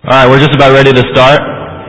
All right, we're just about ready to start.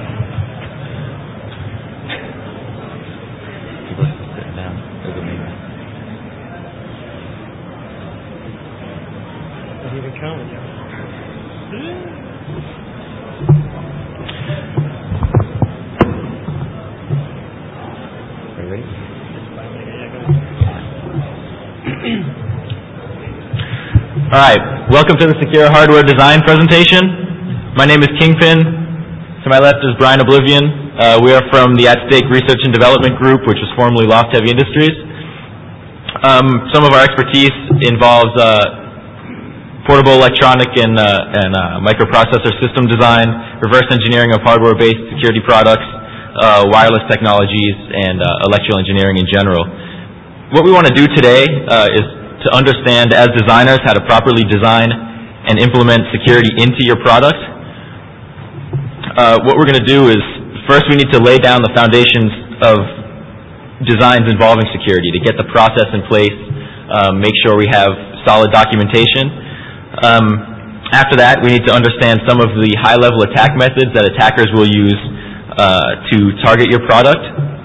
All right, welcome to the Secure Hardware Design presentation. My name is Kingpin. To my left is Brian Oblivion. We are from the At-Stake Research and Development Group, which was formerly Loft Heavy Industries. Some of our expertise involves portable electronic and microprocessor system design, reverse engineering of hardware-based security products, wireless technologies, and electrical engineering in general. What we want to do today is to understand, as designers, how to properly design and implement security into your product. What we're going to do is, first we need to lay down the foundations of designs involving security to get the process in place, make sure we have solid documentation. After that, we need to understand some of the high-level attack methods that attackers will use to target your product.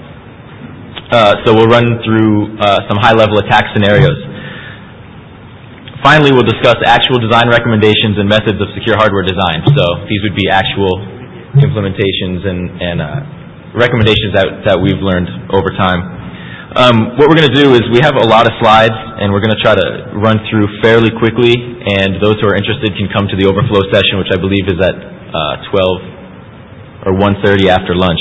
So we'll run through some high-level attack scenarios. Finally, we'll discuss actual design recommendations and methods of secure hardware design. So these would be actual implementations and recommendations that we've learned over time. What we're going to do is we have a lot of slides, and we're going to try to run through fairly quickly, and those who are interested can come to the overflow session, which I believe is at 12 or 1:30 after lunch.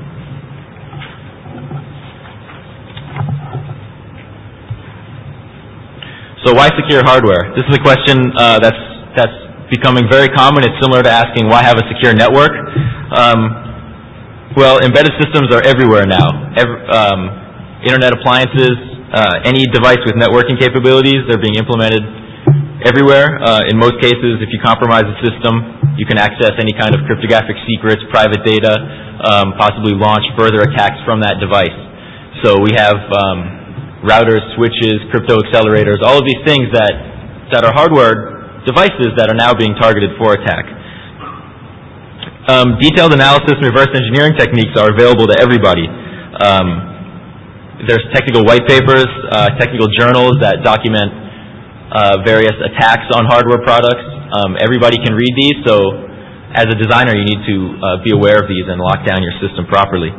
So why secure hardware? This is a question that's becoming very common. It's similar to asking why have a secure network. Well, embedded systems are everywhere now. Internet appliances, any device with networking capabilities, they're being implemented everywhere. In most cases, if you compromise a system, you can access any kind of cryptographic secrets, private data, possibly launch further attacks from that device. So we have routers, switches, crypto accelerators, all of these things that are hardware devices that are now being targeted for attack. Detailed analysis and reverse engineering techniques are available to everybody. There's technical white papers, technical journals that document various attacks on hardware products. Everybody can read these, so as a designer you need to be aware of these and lock down your system properly.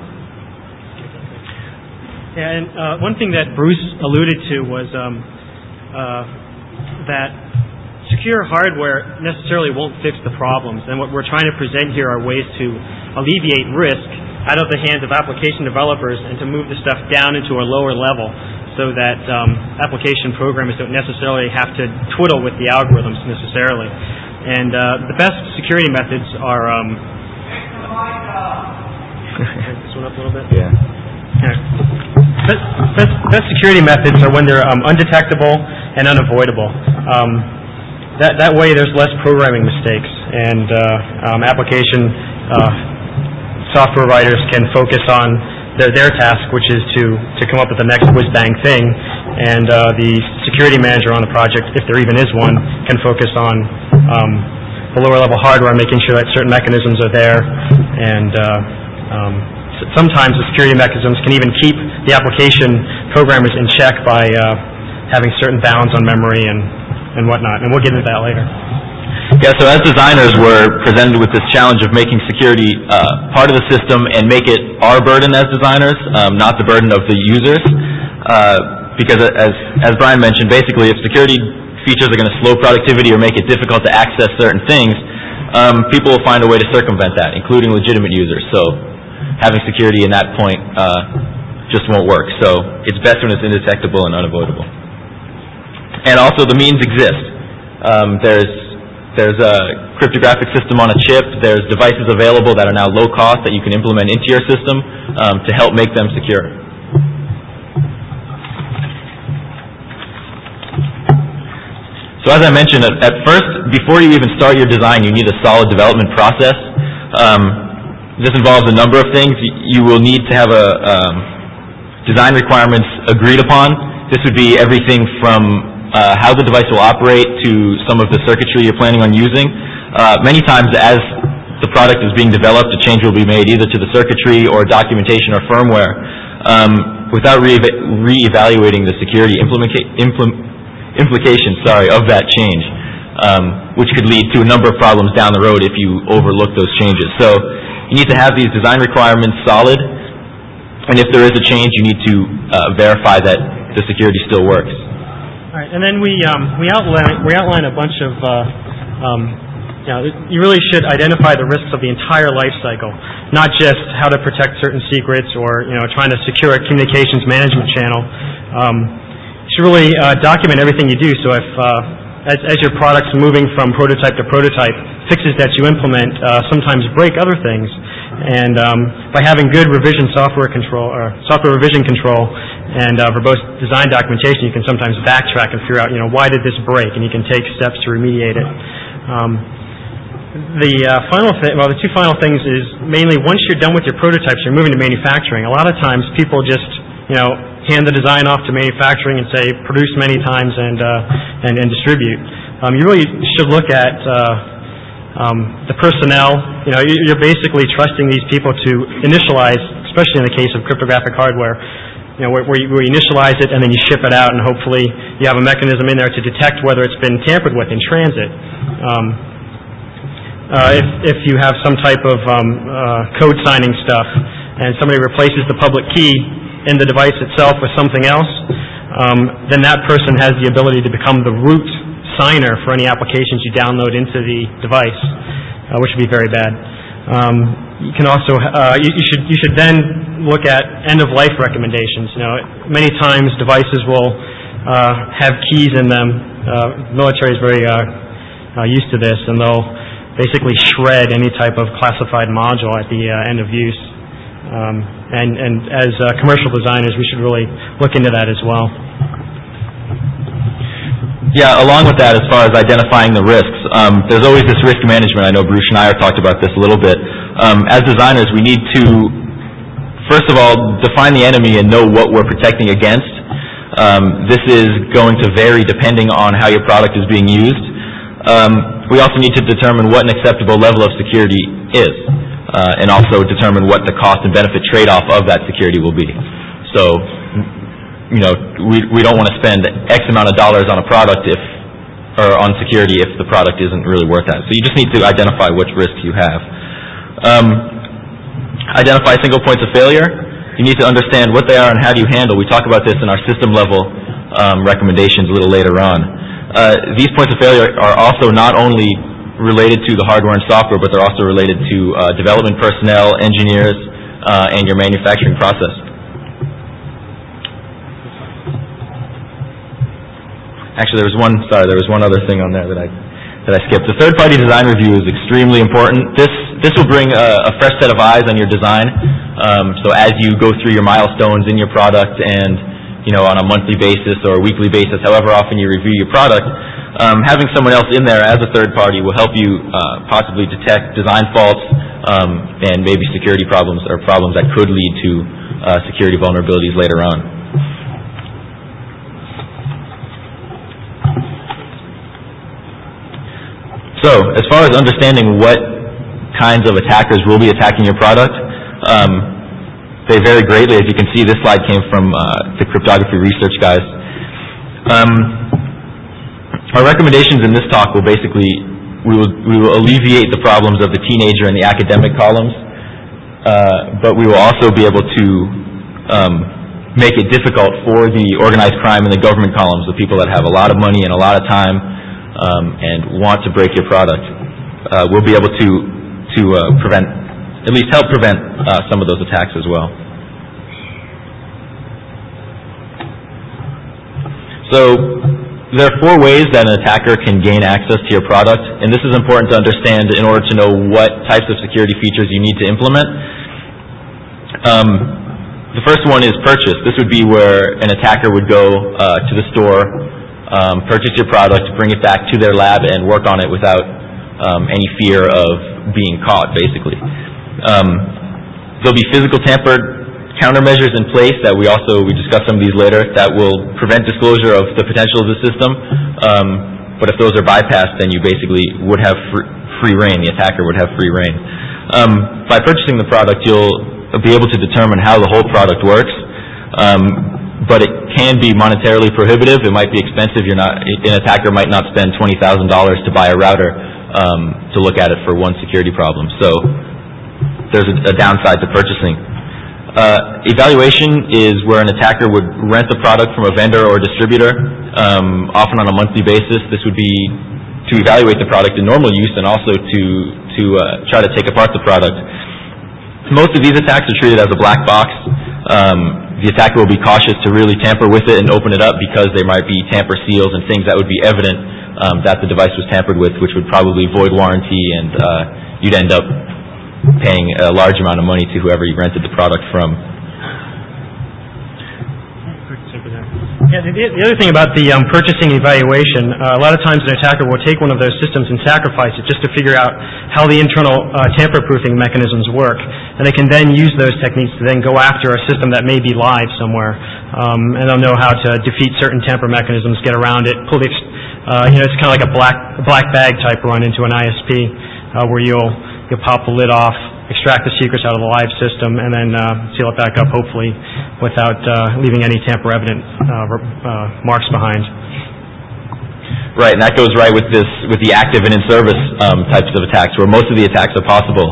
Yeah, and one thing that Bruce alluded to was that secure hardware necessarily won't fix the problems, and what we're trying to present here are ways to alleviate risk out of the hands of application developers and to move the stuff down into a lower level so that application programmers don't necessarily have to twiddle with the algorithms necessarily. And the best security methods are... turn this one up a little bit? Yeah. Best security methods are when they're undetectable and unavoidable. That way there's less programming mistakes, and application software writers can focus on their task, which is to come up with the next whiz-bang thing, and the security manager on the project, if there even is one, can focus on the lower level hardware, making sure that certain mechanisms are there, and sometimes the security mechanisms can even keep the application programmers in check by having certain bounds on memory and whatnot, and we'll get into that later. Yeah, so as designers, we're presented with this challenge of making security part of the system and make it our burden as designers, not the burden of the users. Because as Brian mentioned, basically if security features are going to slow productivity or make it difficult to access certain things, people will find a way to circumvent that, including legitimate users. So having security in that point just won't work. So it's best when it's indetectable and unavoidable. And also the means exist. There's a cryptographic system on a chip. There's devices available that are now low cost that you can implement into your system to help make them secure. So as I mentioned, at first, before you even start your design, you need a solid development process. This involves a number of things. You will need to have design requirements agreed upon. This would be everything from how the device will operate to some of the circuitry you're planning on using. Many times, as the product is being developed, a change will be made either to the circuitry or documentation or firmware without re-evaluating the security implications of that change, which could lead to a number of problems down the road if you overlook those changes. So you need to have these design requirements solid, and if there is a change, you need to verify that the security still works. All right, and then we outline a bunch of you really should identify the risks of the entire life cycle, not just how to protect certain secrets or trying to secure a communications management channel. You should really document everything you do. So if as your product's moving from prototype to prototype, fixes that you implement sometimes break other things. And by having good revision software control or software revision control and verbose design documentation, you can sometimes backtrack and figure out why did this break, and you can take steps to remediate it. The two final things is mainly once you're done with your prototypes, you're moving to manufacturing. A lot of times people just hand the design off to manufacturing and say produce many times and distribute. You really should look at the personnel. You're basically trusting these people to initialize, especially in the case of cryptographic hardware, where you initialize it and then you ship it out, and hopefully you have a mechanism in there to detect whether it's been tampered with in transit. If you have some type of code signing stuff and somebody replaces the public key in the device itself with something else, then that person has the ability to become the root signer for any applications you download into the device, which would be very bad. You can also you should then look at end-of-life recommendations. Many times devices will have keys in them. The military is very used to this, and they'll basically shred any type of classified module at the end of use. And as commercial designers, we should really look into that as well. Yeah, along with that, as far as identifying the risks, there's always this risk management. I know Bruce Schneier talked about this a little bit. As designers, we need to, first of all, define the enemy and know what we're protecting against. This is going to vary depending on how your product is being used. We also need to determine what an acceptable level of security is, and also determine what the cost and benefit trade-off of that security will be. So, we don't want to spend X amount of dollars on a product or on security if the product isn't really worth that. So you just need to identify which risks you have. Identify single points of failure. You need to understand what they are and how do you handle. We talk about this in our system level recommendations a little later on. These points of failure are also not only related to the hardware and software, but they're also related to development personnel, engineers, and your manufacturing process. Actually, there was one other thing on there that I skipped. The third-party design review is extremely important. This will bring a fresh set of eyes on your design. So as you go through your milestones in your product and on a monthly basis or a weekly basis, however often you review your product, having someone else in there as a third party will help you possibly detect design faults and maybe security problems or problems that could lead to security vulnerabilities later on. So, as far as understanding what kinds of attackers will be attacking your product, they vary greatly. As you can see, this slide came from the cryptography research guys. Our recommendations in this talk will basically, we will alleviate the problems of the teenager and the academic columns, but we will also be able to make it difficult for the organized crime and the government columns, the people that have a lot of money and a lot of time and want to break your product. We'll be able to at least help prevent some of those attacks as well. So there are 4 ways that an attacker can gain access to your product, and this is important to understand in order to know what types of security features you need to implement. The first one is purchase. This would be where an attacker would go to the store, purchase your product, bring it back to their lab, and work on it without any fear of being caught, basically. There'll be physical tampered countermeasures in place that we discuss some of these later that will prevent disclosure of the potential of the system. But if those are bypassed, then you basically would have free reign. The attacker would have free reign. By purchasing the product, you'll be able to determine how the whole product works, but it can be monetarily prohibitive. It might be expensive. An attacker might not spend $20,000 to buy a router to look at it for one security problem. So there's a downside to purchasing. Evaluation is where an attacker would rent the product from a vendor or distributor, often on a monthly basis. This would be to evaluate the product in normal use and also to try to take apart the product. Most of these attacks are treated as a black box. The attacker will be cautious to really tamper with it and open it up because there might be tamper seals and things that would be evident that the device was tampered with, which would probably void warranty, and you'd end up paying a large amount of money to whoever you rented the product from. Yeah, the other thing about the purchasing evaluation, a lot of times an attacker will take one of those systems and sacrifice it just to figure out how the internal tamper-proofing mechanisms work. And they can then use those techniques to then go after a system that may be live somewhere. And they'll know how to defeat certain tamper mechanisms, get around it, pull the, it's kind of like a black bag type run into an ISP where you'll pop the lid off, extract the secrets out of the live system, and then seal it back up, hopefully, without leaving any tamper-evident marks behind. Right, and that goes right with the active and in-service types of attacks, where most of the attacks are possible.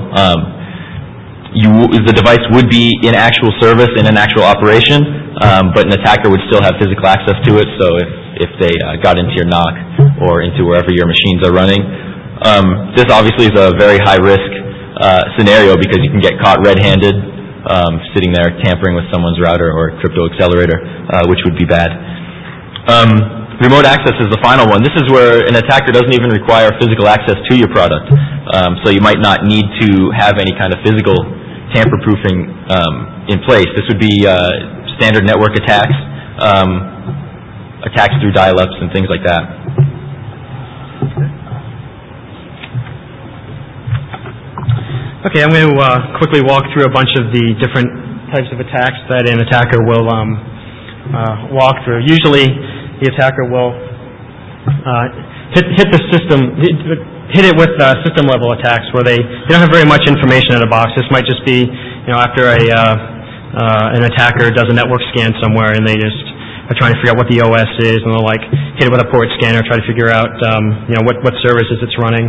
The device would be in actual service, in an actual operation, but an attacker would still have physical access to it, so if they got into your NOC or into wherever your machines are running. This obviously is a very high-risk scenario because you can get caught red-handed sitting there tampering with someone's router or crypto accelerator, which would be bad. Remote access is the final one. This is where an attacker doesn't even require physical access to your product, so you might not need to have any kind of physical tamper-proofing in place. This would be standard network attacks, attacks through dial-ups and things like that. Okay, I'm going to quickly walk through a bunch of the different types of attacks that an attacker will walk through. Usually, the attacker will hit the system, hit it with system-level attacks where they don't have very much information in a box. This might just be, after an attacker does a network scan somewhere and they just are trying to figure out what the OS is, and they'll hit it with a port scanner, try to figure out what services it's running.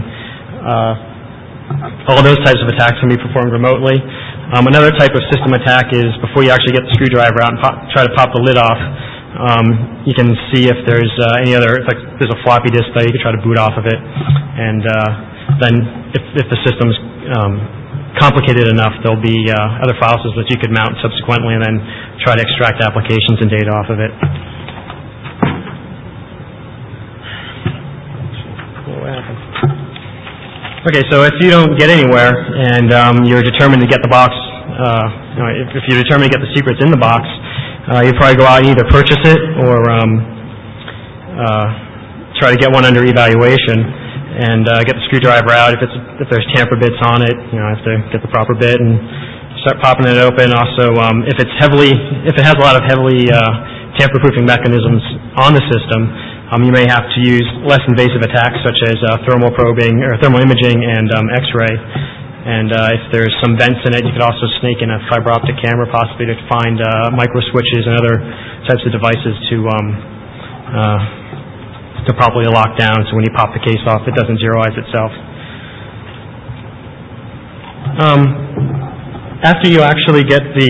All those types of attacks can be performed remotely. Another type of system attack is before you actually get the screwdriver out and try to pop the lid off, you can see if there's any other, if there's a floppy disk there, you can try to boot off of it. And then if the system's complicated enough, there'll be other file systems that you could mount subsequently and then try to extract applications and data off of it. Okay, so if you don't get anywhere and you're determined to get the box, if you're determined to get the secrets in the box, you probably go out and either purchase it or try to get one under evaluation and get the screwdriver out. If there's tamper bits on it, you have to get the proper bit and start popping it open. Also, if it has a lot of heavily tamper-proofing mechanisms on the system, you may have to use less invasive attacks such as thermal probing or thermal imaging and X-ray. And if there's some vents in it, you could also sneak in a fiber optic camera possibly to find micro switches and other types of devices to properly lock down, so when you pop the case off, it doesn't zeroize itself. After you actually get the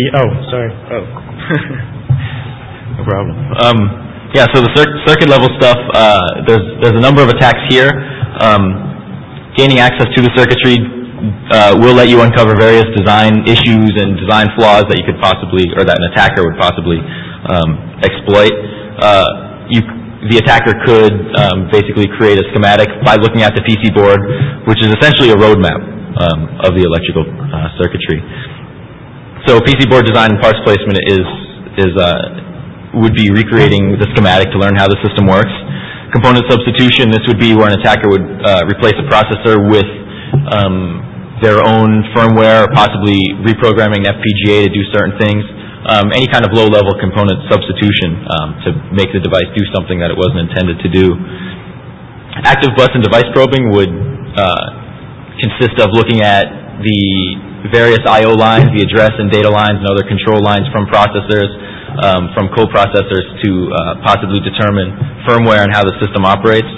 no problem. Yeah, so the circuit level stuff, there's a number of attacks here. Gaining access to the circuitry will let you uncover various design issues and design flaws that you could possibly, or that an attacker would possibly exploit. The attacker could basically create a schematic by looking at the PC board, which is essentially a roadmap of the electrical circuitry. So PC board design and parts placement would be recreating the schematic to learn how the system works. Component substitution, this would be where an attacker would replace a processor with their own firmware, or possibly reprogramming an FPGA to do certain things. Any kind of low-level component substitution to make the device do something that it wasn't intended to do. Active bus and device probing would consist of looking at the various I/O lines, the address and data lines, and other control lines from processors, from coprocessors to possibly determine firmware and how the system operates.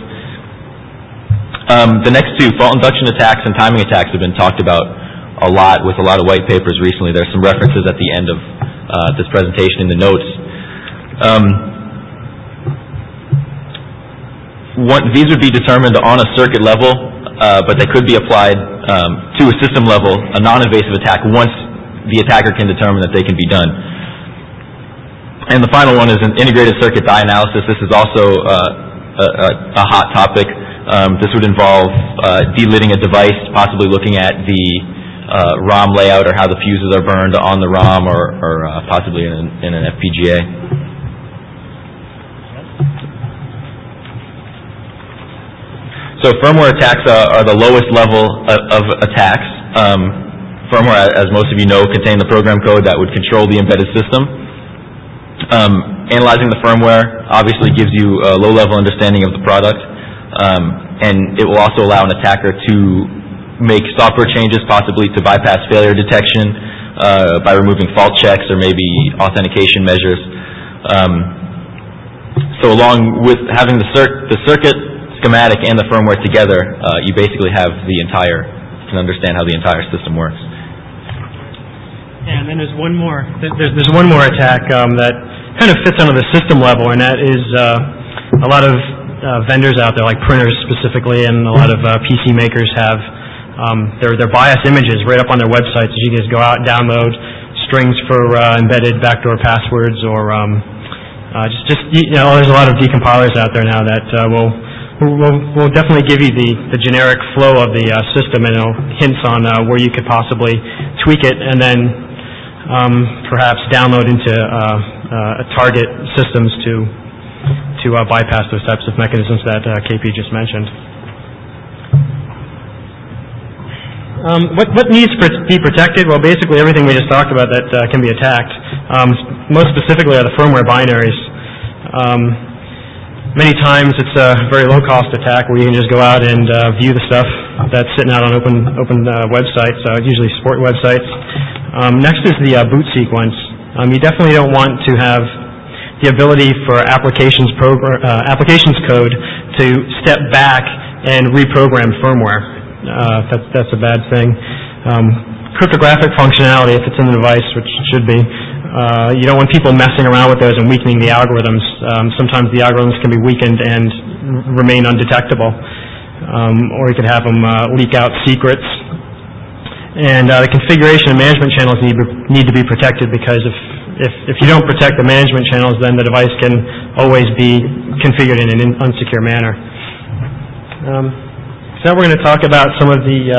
The next two, fault induction attacks and timing attacks, have been talked about a lot with a lot of white papers recently. There's some references at the end of this presentation in the notes. These would be determined on a circuit level, but they could be applied to a system level, a non-invasive attack, once the attacker can determine that they can be done. And the final one is an integrated circuit die analysis. This is also a hot topic. This would involve delidding a device, possibly looking at the ROM layout or how the fuses are burned on the ROM, or possibly in an FPGA. So firmware attacks are the lowest level of attacks. Firmware, as most of you know, contain the program code that would control the embedded system. Analyzing the firmware obviously gives you a low-level understanding of the product, and it will also allow an attacker to make software changes, possibly to bypass failure detection by removing fault checks or maybe authentication measures. So along with having the circuit schematic and the firmware together, you basically have can understand how the entire system works. And then there's one more. There's one more attack that kind of fits under the system level, and that is a lot of vendors out there, like printers specifically, and a lot of PC makers have their BIOS images right up on their websites. So you can just go out and download strings for embedded backdoor passwords, or there's a lot of decompilers out there now that will definitely give you the generic flow of the system, and hints on where you could possibly tweak it, and then perhaps download into target systems to bypass those types of mechanisms that KP just mentioned. What needs to be protected? Well, basically everything we just talked about that can be attacked. Most specifically are the firmware binaries. Many times it's a very low-cost attack where you can just go out and view the stuff that's sitting out on open websites, usually support websites. Next is the boot sequence. You definitely don't want to have the ability for applications code to step back and reprogram firmware. That's a bad thing. Cryptographic functionality, if it's in the device, which it should be, you don't want people messing around with those and weakening the algorithms. Sometimes the algorithms can be weakened and remain undetectable, or you could have them leak out secrets. And the configuration and management channels need to be protected, because if you don't protect the management channels, then the device can always be configured in an unsecure manner. So now we're going to talk about some of the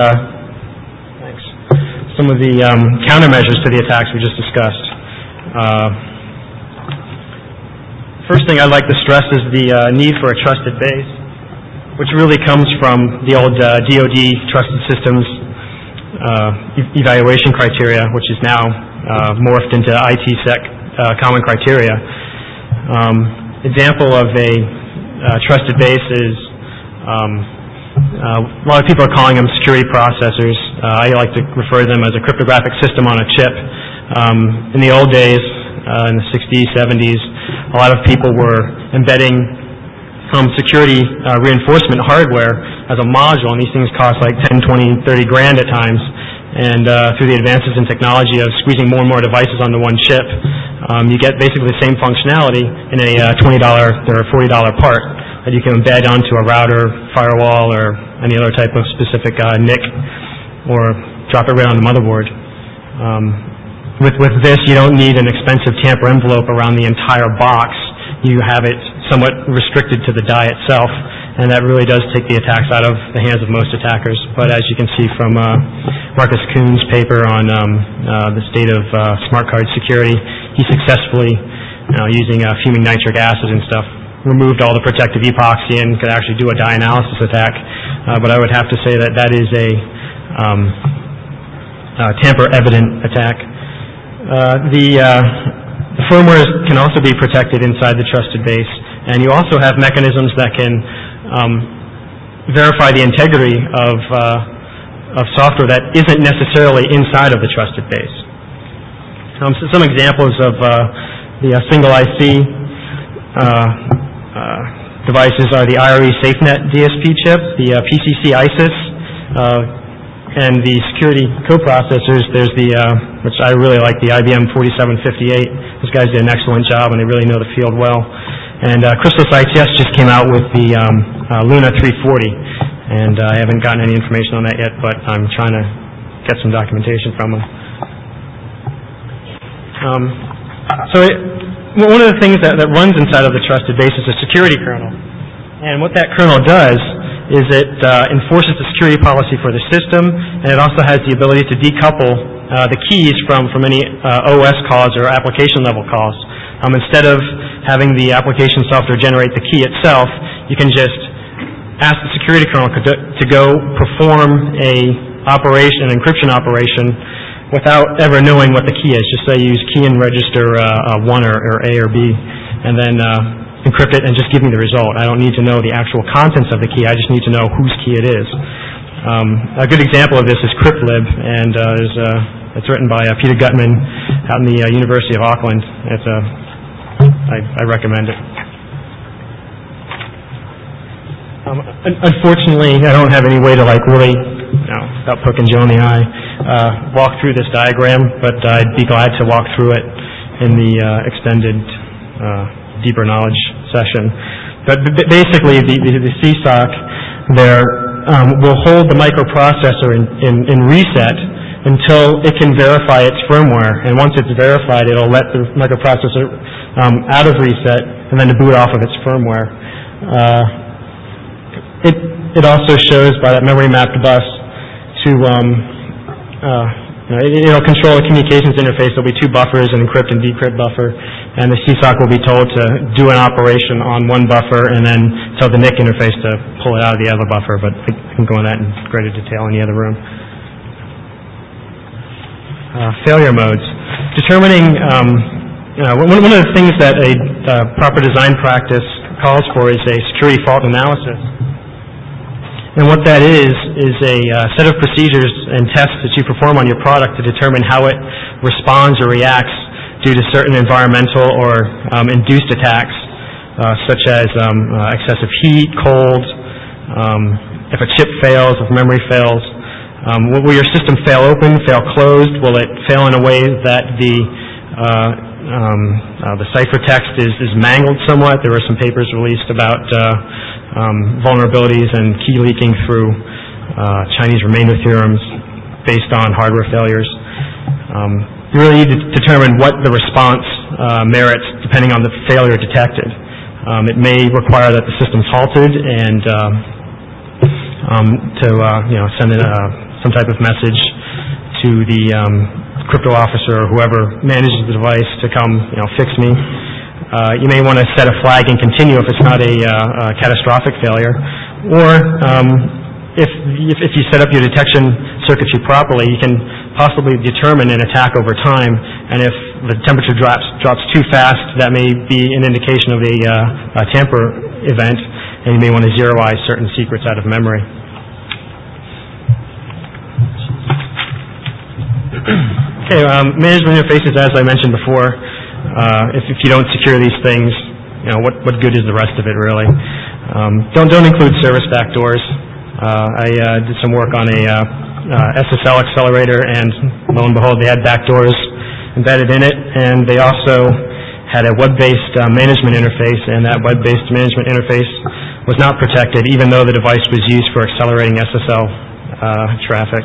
countermeasures to the attacks we just discussed. First thing I'd like to stress is the need for a trusted base, which really comes from the old DoD Trusted Systems evaluation criteria, which is now morphed into ITsec common criteria. Example of a trusted base is a lot of people are calling them security processors. I like to refer to them as a cryptographic system on a chip. In the old days, in the 60s, 70s, a lot of people were embedding security reinforcement hardware as a module, and these things cost like 10, 20, 30 grand at times. And through the advances in technology of squeezing more and more devices onto one chip, you get basically the same functionality in a $20 or $40 part that you can embed onto a router, firewall, or any other type of specific NIC, or drop it right on the motherboard. With this, you don't need an expensive tamper envelope around the entire box. You have it somewhat restricted to the die itself, and that really does take the attacks out of the hands of most attackers. But as you can see from Marcus Kuhn's paper on the state of smart card security, he successfully, using fuming nitric acid and stuff, removed all the protective epoxy and could actually do a die analysis attack. But I would have to say that that is a tamper-evident attack. The firmware can also be protected inside the trusted base, and you also have mechanisms that can verify the integrity of software that isn't necessarily inside of the trusted base. So some examples of the single IC devices are the IRE SafeNet DSP chip, the PCC ISIS, and the security coprocessors. There's the, which I really like, the IBM 4758. Those guys did an excellent job, and they really know the field well. And Chrysalis ITS just came out with the Luna 340, and I haven't gotten any information on that yet, but I'm trying to get some documentation from them. One of the things that runs inside of the trusted base is a security kernel. And what that kernel does is it enforces the security policy for the system, and it also has the ability to decouple the keys from any OS calls or application level calls. Instead of having the application software generate the key itself, you can just ask the security kernel to go perform an encryption operation without ever knowing what the key is. Just say you use key and register 1 or A or B, and then encrypt it and just give me the result. I don't need to know the actual contents of the key. I just need to know whose key it is. A good example of this is CryptLib, and it's written by Peter Gutman out in the University of Auckland. I recommend it. Unfortunately, I don't have any way to really, without poking Joe in the eye, walk through this diagram, but I'd be glad to walk through it in the extended deeper knowledge session. But basically, the CSOC there will hold the microprocessor in reset until it can verify its firmware. And once it's verified, it'll let the microprocessor out of reset and then to boot off of its firmware. It also shows by that memory mapped bus to it'll control the communications interface. There'll be 2 buffers, an encrypt and decrypt buffer, and the CSOC will be told to do an operation on one buffer and then tell the NIC interface to pull it out of the other buffer, but I can go into that in greater detail in the other room. Failure modes. Determining, one of the things that a proper design practice calls for is a security fault analysis. And what that is a set of procedures and tests that you perform on your product to determine how it responds or reacts due to certain environmental or induced attacks, such as excessive heat, cold, if a chip fails, if memory fails. Will your system fail open, fail closed? Will it fail in a way that the ciphertext is mangled somewhat? There were some papers released about vulnerabilities and key leaking through Chinese remainder theorems based on hardware failures. You really need to determine what the response merits depending on the failure detected. It may require that the system's halted and send in some type of message to the crypto officer or whoever manages the device to come, fix me. You may want to set a flag and continue if it's not a catastrophic failure. Or if you set up your detection circuitry properly, you can possibly determine an attack over time. And if the temperature drops too fast, that may be an indication of a tamper event, and you may want to zeroize certain secrets out of memory. Okay, management interfaces, as I mentioned before. If you don't secure these things, what good is the rest of it really? Don't include service backdoors. I did some work on a SSL accelerator, and lo and behold, they had backdoors embedded in it, and they also had a web-based management interface, and that web-based management interface was not protected, even though the device was used for accelerating SSL traffic.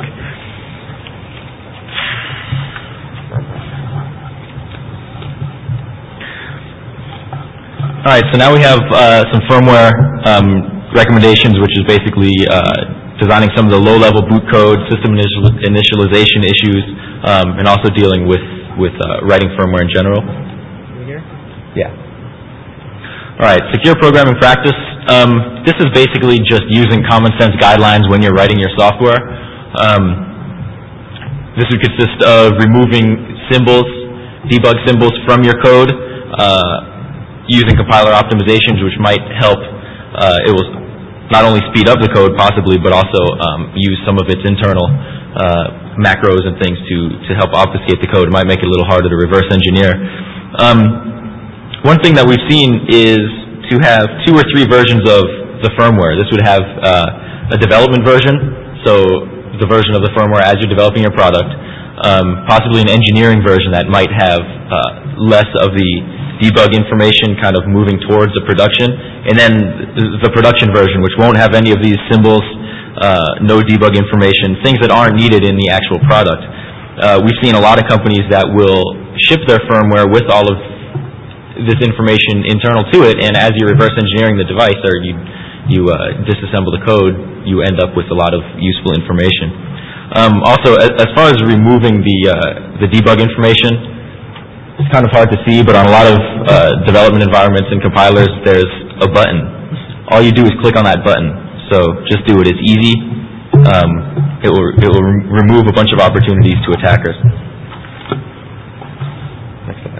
All right, so now we have some firmware recommendations, which is basically designing some of the low-level boot code, system initialization issues, and also dealing with writing firmware in general. Here? Yeah. All right, secure programming practice. This is basically just using common sense guidelines when you're writing your software. This would consist of removing symbols, debug symbols from your code, using compiler optimizations, which might help. It will not only speed up the code possibly, but also use some of its internal macros and things to help obfuscate the code. It might make it a little harder to reverse engineer. One thing that we've seen is to have 2 or 3 versions of the firmware. This would have a development version, so the version of the firmware as you're developing your product, possibly an engineering version that might have less of the debug information kind of moving towards the production, and then the production version, which won't have any of these symbols, no debug information, things that aren't needed in the actual product. We've seen a lot of companies that will ship their firmware with all of this information internal to it, and as you're reverse engineering the device, or you disassemble the code, you end up with a lot of useful information. Also, as far as removing the debug information, it's kind of hard to see, but on a lot of development environments and compilers, there's a button. All you do is click on that button. So just do it. It's easy. It will remove a bunch of opportunities to attackers. Next slide.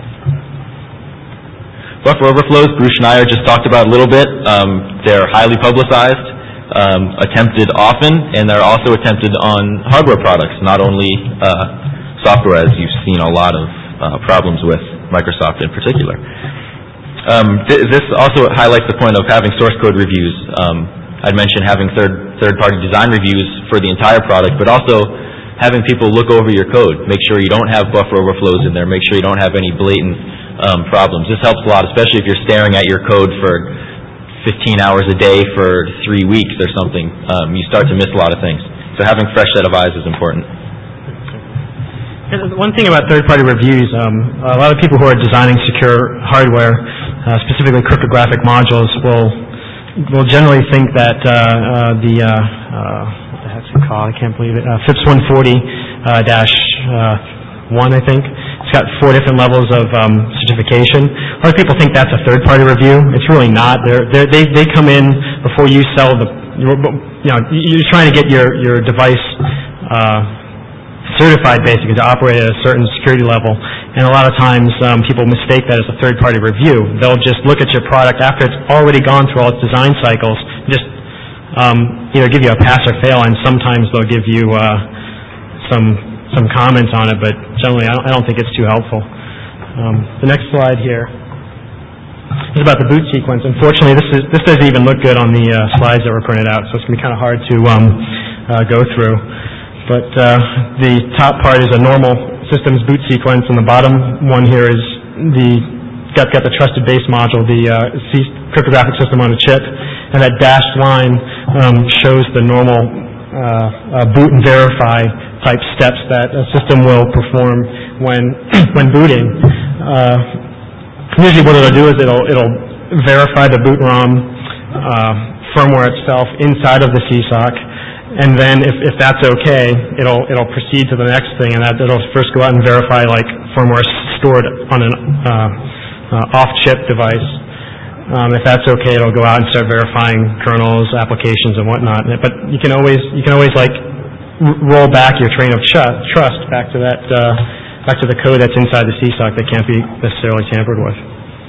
Buffer overflows, Bruce Schneier just talked about a little bit. They're highly publicized, attempted often, and they're also attempted on hardware products, not only software, as you've seen a lot of problems with Microsoft in particular. This also highlights the point of having source code reviews. I'd mentioned having third-party design reviews for the entire product, but also having people look over your code, make sure you don't have buffer overflows in there, make sure you don't have any blatant problems. This helps a lot, especially if you're staring at your code for 15 hours a day for 3 weeks or something. You start to miss a lot of things. So having a fresh set of eyes is important. And one thing about third-party reviews, a lot of people who are designing secure hardware, specifically cryptographic modules, will generally think that what the heck's it called? I can't believe it. FIPS 140-1, I think. It's got 4 different levels of certification. A lot of people think that's a third-party review. It's really not. They come in before you sell the. You're trying to get your device certified basically to operate at a certain security level, and a lot of times people mistake that as a third-party review. They'll just look at your product after it's already gone through all its design cycles, just either give you a pass or fail, and sometimes they'll give you some comments on it, but generally I don't think it's too helpful. The next slide here is about the boot sequence. Unfortunately, this doesn't even look good on the slides that were printed out, so it's going to be kind of hard to go through. But the top part is a normal systems boot sequence, and the bottom one here is got the trusted base module, the cryptographic system on a chip, and that dashed line shows the normal boot and verify type steps that a system will perform when booting. Usually, what it'll do is it'll verify the boot ROM firmware itself inside of the CSOC. And then, if that's okay, it'll proceed to the next thing, and it'll first go out and verify like firmware stored on an off-chip device. If that's okay, it'll go out and start verifying kernels, applications, and whatnot. But you can always like roll back your train of trust back to that back to the code that's inside the CSOC that can't be necessarily tampered with.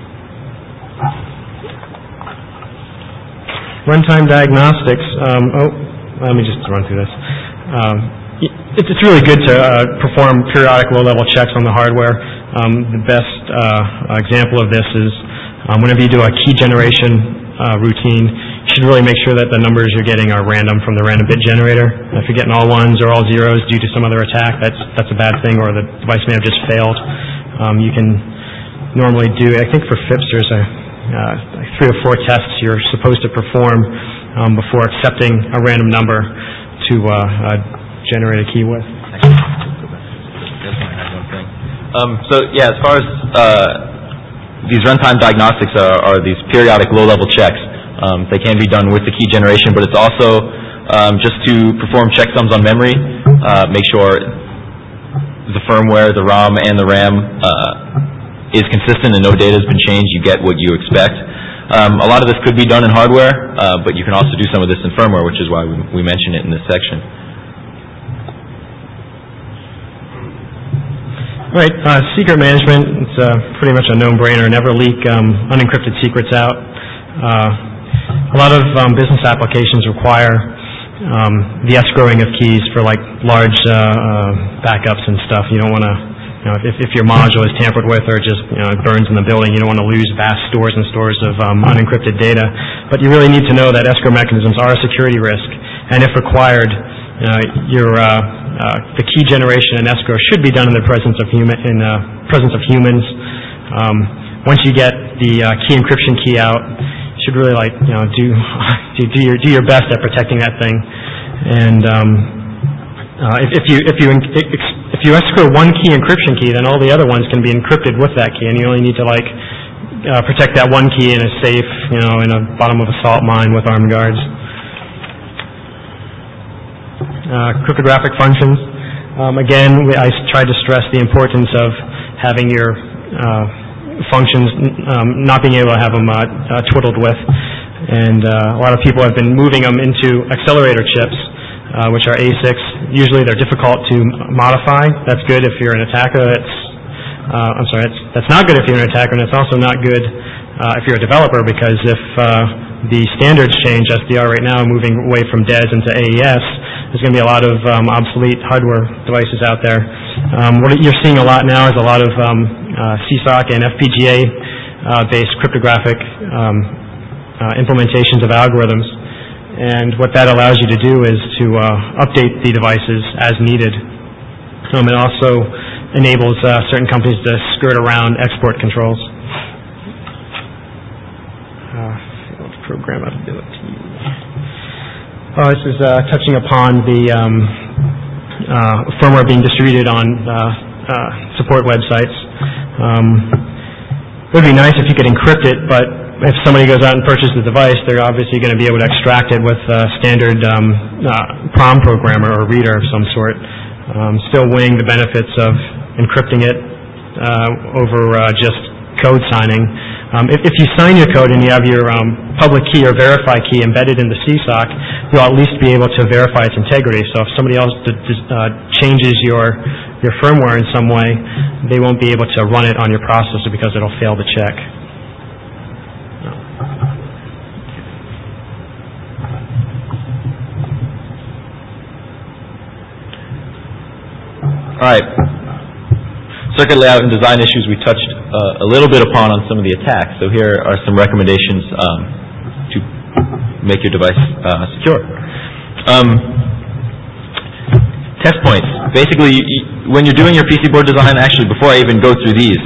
Runtime diagnostics. Let me just run through this. It's really good to perform periodic low-level checks on the hardware. The best example of this is whenever you do a key generation routine, you should really make sure that the numbers you're getting are random from the random bit generator. If you're getting all ones or all zeros due to some other attack, that's a bad thing, or the device may have just failed. You can normally do, I think for FIPS there's 3 or 4 tests you're supposed to perform before accepting a random number to generate a key with. So yeah, as far as these runtime diagnostics are these periodic low-level checks. They can be done with the key generation, but it's also just to perform checksums on memory, make sure the firmware, the ROM, and the RAM is consistent and no data has been changed. You get what you expect. A lot of this could be done in hardware, but you can also do some of this in firmware, which is why we mention it in this section. All right, secret management, it's pretty much a no-brainer. Never leak unencrypted secrets out. A lot of business applications require the escrowing of keys for like large backups and stuff. You don't want to, if your module is tampered with or just it burns in the building, you don't want to lose vast stores and stores of unencrypted data. But you really need to know that escrow mechanisms are a security risk, and if required, the key generation and escrow should be done in the presence of humans. Once you get the key encryption key out, you should really do your best at protecting that thing. And if you escrow one key encryption key, then all the other ones can be encrypted with that key, and you only need to protect that one key in a safe, in the bottom of a salt mine with armed guards. Cryptographic functions. Again, I tried to stress the importance of having your functions, not being able to have them twiddled with. And a lot of people have been moving them into accelerator chips, which are ASICs. Usually they're difficult to modify. That's good if you're an attacker. That's not good if you're an attacker, and it's also not good if you're a developer, because if the standards change, SDR right now, moving away from DES into AES, there's going to be a lot of obsolete hardware devices out there. What you're seeing a lot now is a lot of CSOC and FPGA-based cryptographic implementations of algorithms. And what that allows you to do is to update the devices as needed. It also enables certain companies to skirt around export controls. Failed programmability. This is touching upon the firmware being distributed on support websites. It would be nice if you could encrypt it, but if somebody goes out and purchases the device, they're obviously going to be able to extract it with a standard PROM programmer or reader of some sort, still weighing the benefits of encrypting it over just code signing. If you sign your code and you have your public key or verify key embedded in the CSOC, you'll at least be able to verify its integrity. So if somebody else changes your firmware in some way, they won't be able to run it on your processor because it'll fail the check. All right. Circuit layout and design issues we touched a little bit upon on some of the attacks. So here are some recommendations to make your device secure. Test points. Basically, when you're doing your PC board design, actually before I even go through these,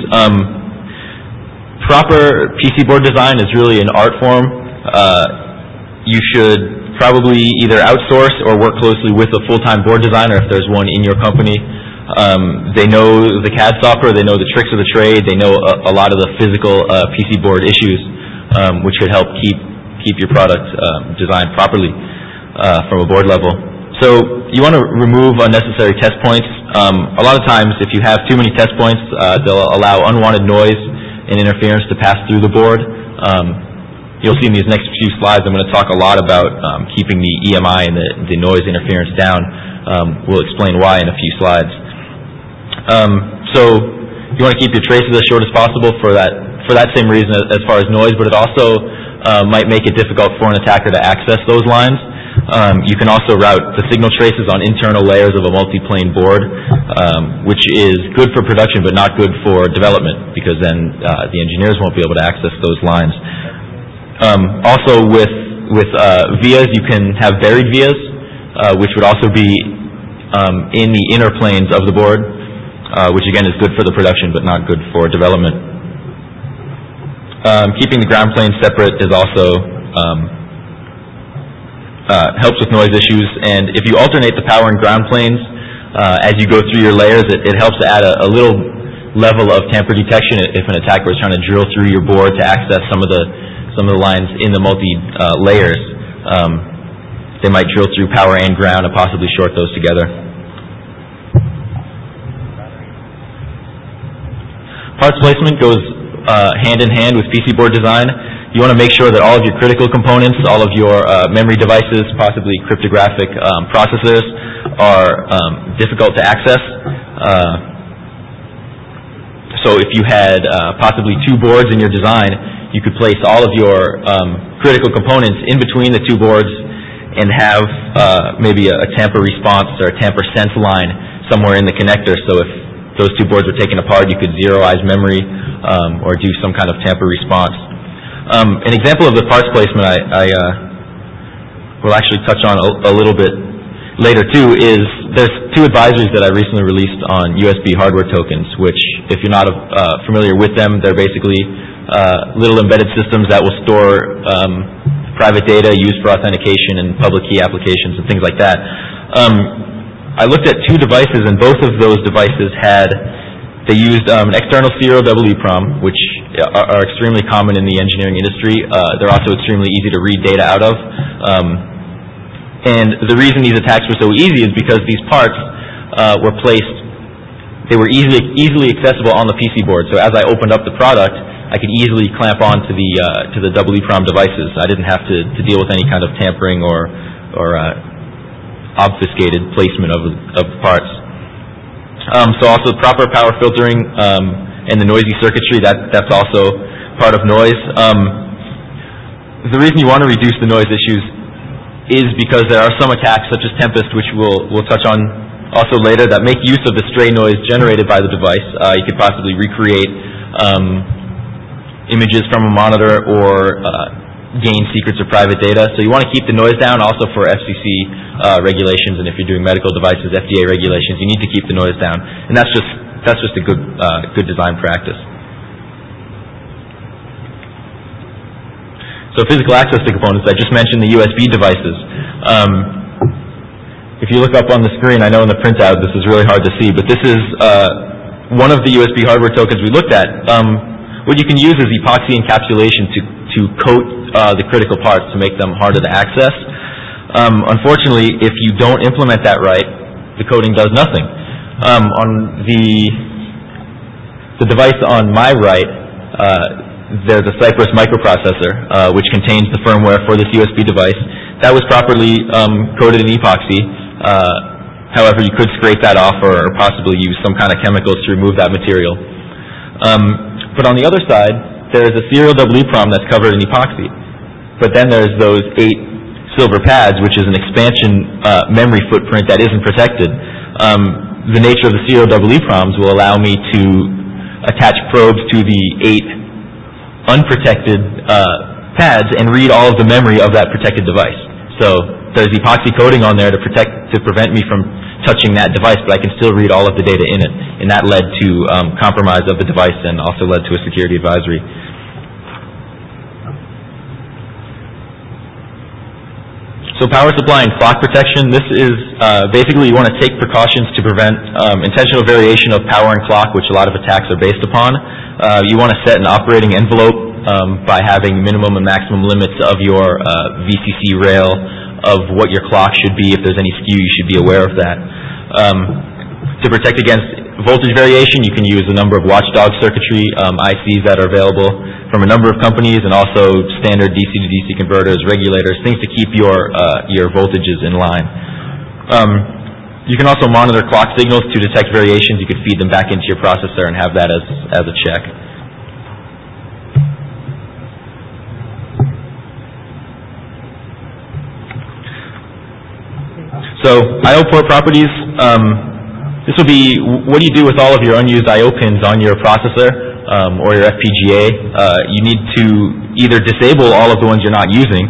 proper PC board design is really an art form. You should probably either outsource or work closely with a full-time board designer if there's one in your company. They know the CAD software, they know the tricks of the trade, they know a lot of the physical PC board issues, which could help keep your product designed properly from a board level. So you want to remove unnecessary test points. A lot of times if you have too many test points, they'll allow unwanted noise and interference to pass through the board. You'll see in these next few slides I'm going to talk a lot about keeping the EMI and the noise interference down. We'll explain why in a few slides. So you want to keep your traces as short as possible for that same reason as far as noise, but it also might make it difficult for an attacker to access those lines. You can also route the signal traces on internal layers of a multi-plane board, which is good for production but not good for development, because then the engineers won't be able to access those lines. Also with vias, you can have buried vias, which would also be in the inner planes of the board, which again is good for the production but not good for development. Keeping the ground plane separate is also helps with noise issues, and if you alternate the power and ground planes as you go through your layers, it helps to add a little level of tamper detection if an attacker is trying to drill through your board to access some of the lines in the multi layers. They might drill through power and ground and possibly short those together. Parts placement goes hand in hand with PC board design. You want to make sure that all of your critical components, all of your memory devices, possibly cryptographic processors, are difficult to access. So if you had possibly two boards in your design, you could place all of your critical components in between the two boards and have maybe a tamper response or a tamper sense line somewhere in the connector. So if those two boards were taken apart, you could zeroize memory or do some kind of tamper response. An example of the parts placement I will actually touch on a little bit later too is there's two advisories that I recently released on USB hardware tokens, which if you're not familiar with them, they're basically little embedded systems that will store private data used for authentication and public key applications and things like that. I looked at two devices, and both of those devices they used an external serial EEPROM, which are extremely common in the engineering industry. They're also extremely easy to read data out of. And the reason these attacks were so easy is because these parts were placed, they were easily accessible on the PC board. So as I opened up the product, I could easily clamp on to the EEPROM devices. I didn't have to deal with any kind of tampering or obfuscated placement of parts. So also proper power filtering and the noisy circuitry, that's also part of noise. The reason you want to reduce the noise issues is because there are some attacks such as Tempest, which we'll touch on also later, that make use of the stray noise generated by the device. You could possibly recreate images from a monitor or gain secrets or private data. So you want to keep the noise down also for FCC regulations, and if you're doing medical devices, FDA regulations, you need to keep the noise down. And that's just a good design practice. So physical access to components, I just mentioned the USB devices. If you look up on the screen, I know in the printout this is really hard to see, but this is one of the USB hardware tokens we looked at. What you can use is epoxy encapsulation to coat the critical parts to make them harder to access. Unfortunately, if you don't implement that right, the coating does nothing. On the device on my right, there's a Cypress microprocessor which contains the firmware for this USB device. That was properly coated in epoxy. However, you could scrape that off or possibly use some kind of chemicals to remove that material. But on the other side, there is a serial EEPROM that's covered in epoxy. But then there's those 8 silver pads, which is an expansion memory footprint that isn't protected. The nature of the serial EEPROMs will allow me to attach probes to the 8 unprotected pads and read all of the memory of that protected device. So there's epoxy coating on there to prevent me from touching that device, but I can still read all of the data in it. And that led to compromise of the device and also led to a security advisory. So power supply and clock protection, this is basically you want to take precautions to prevent intentional variation of power and clock, which a lot of attacks are based upon. You want to set an operating envelope by having minimum and maximum limits of your VCC rail of what your clock should be. If there's any skew, you should be aware of that. To protect against voltage variation, you can use a number of watchdog circuitry ICs that are available from a number of companies, and also standard DC to DC converters, regulators, things to keep your voltages in line. You can also monitor clock signals to detect variations. You could feed them back into your processor and have that as a check. So I/O port properties, this will be what do you do with all of your unused I/O pins on your processor or your FPGA. You need to either disable all of the ones you're not using,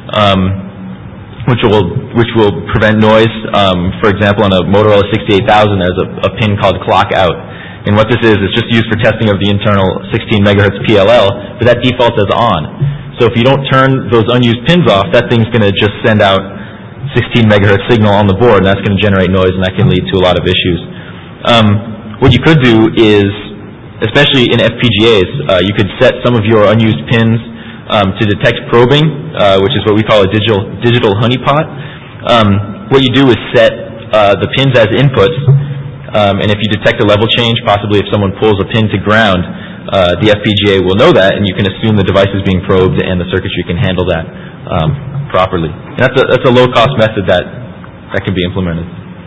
which will prevent noise. For example, on a Motorola 68000, there's a pin called clock out. And what this is just used for testing of the internal 16 megahertz PLL, but that defaults as on. So if you don't turn those unused pins off, that thing's going to just send out 16 megahertz signal on the board, and that's going to generate noise, and that can lead to a lot of issues. What you could do is, especially in FPGAs, you could set some of your unused pins to detect probing, which is what we call a digital honeypot. What you do is set the pins as inputs, and if you detect a level change, possibly if someone pulls a pin to ground, the FPGA will know that, and you can assume the device is being probed, and the circuitry can handle that properly. And that's a low-cost method that can be implemented.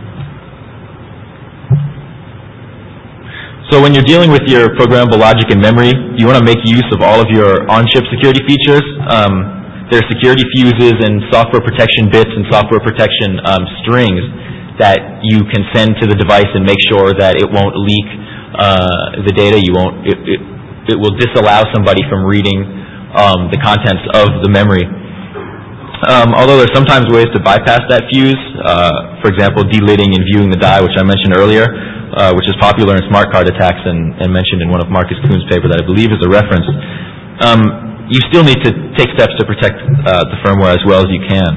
So when you're dealing with your programmable logic and memory, you want to make use of all of your on-chip security features. there are security fuses and software protection bits and software protection strings that you can send to the device and make sure that it won't leak the data. It will disallow somebody from reading the contents of the memory. Although there's sometimes ways to bypass that fuse, for example, delidding and viewing the die, which I mentioned earlier, which is popular in smart card attacks and mentioned in one of Marcus Kuhn's paper that I believe is a reference. You still need to take steps to protect the firmware as well as you can.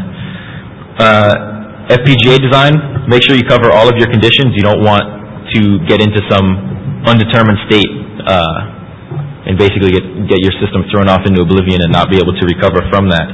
FPGA design, make sure you cover all of your conditions. You don't want to get into some undetermined state and basically get your system thrown off into oblivion and not be able to recover from that.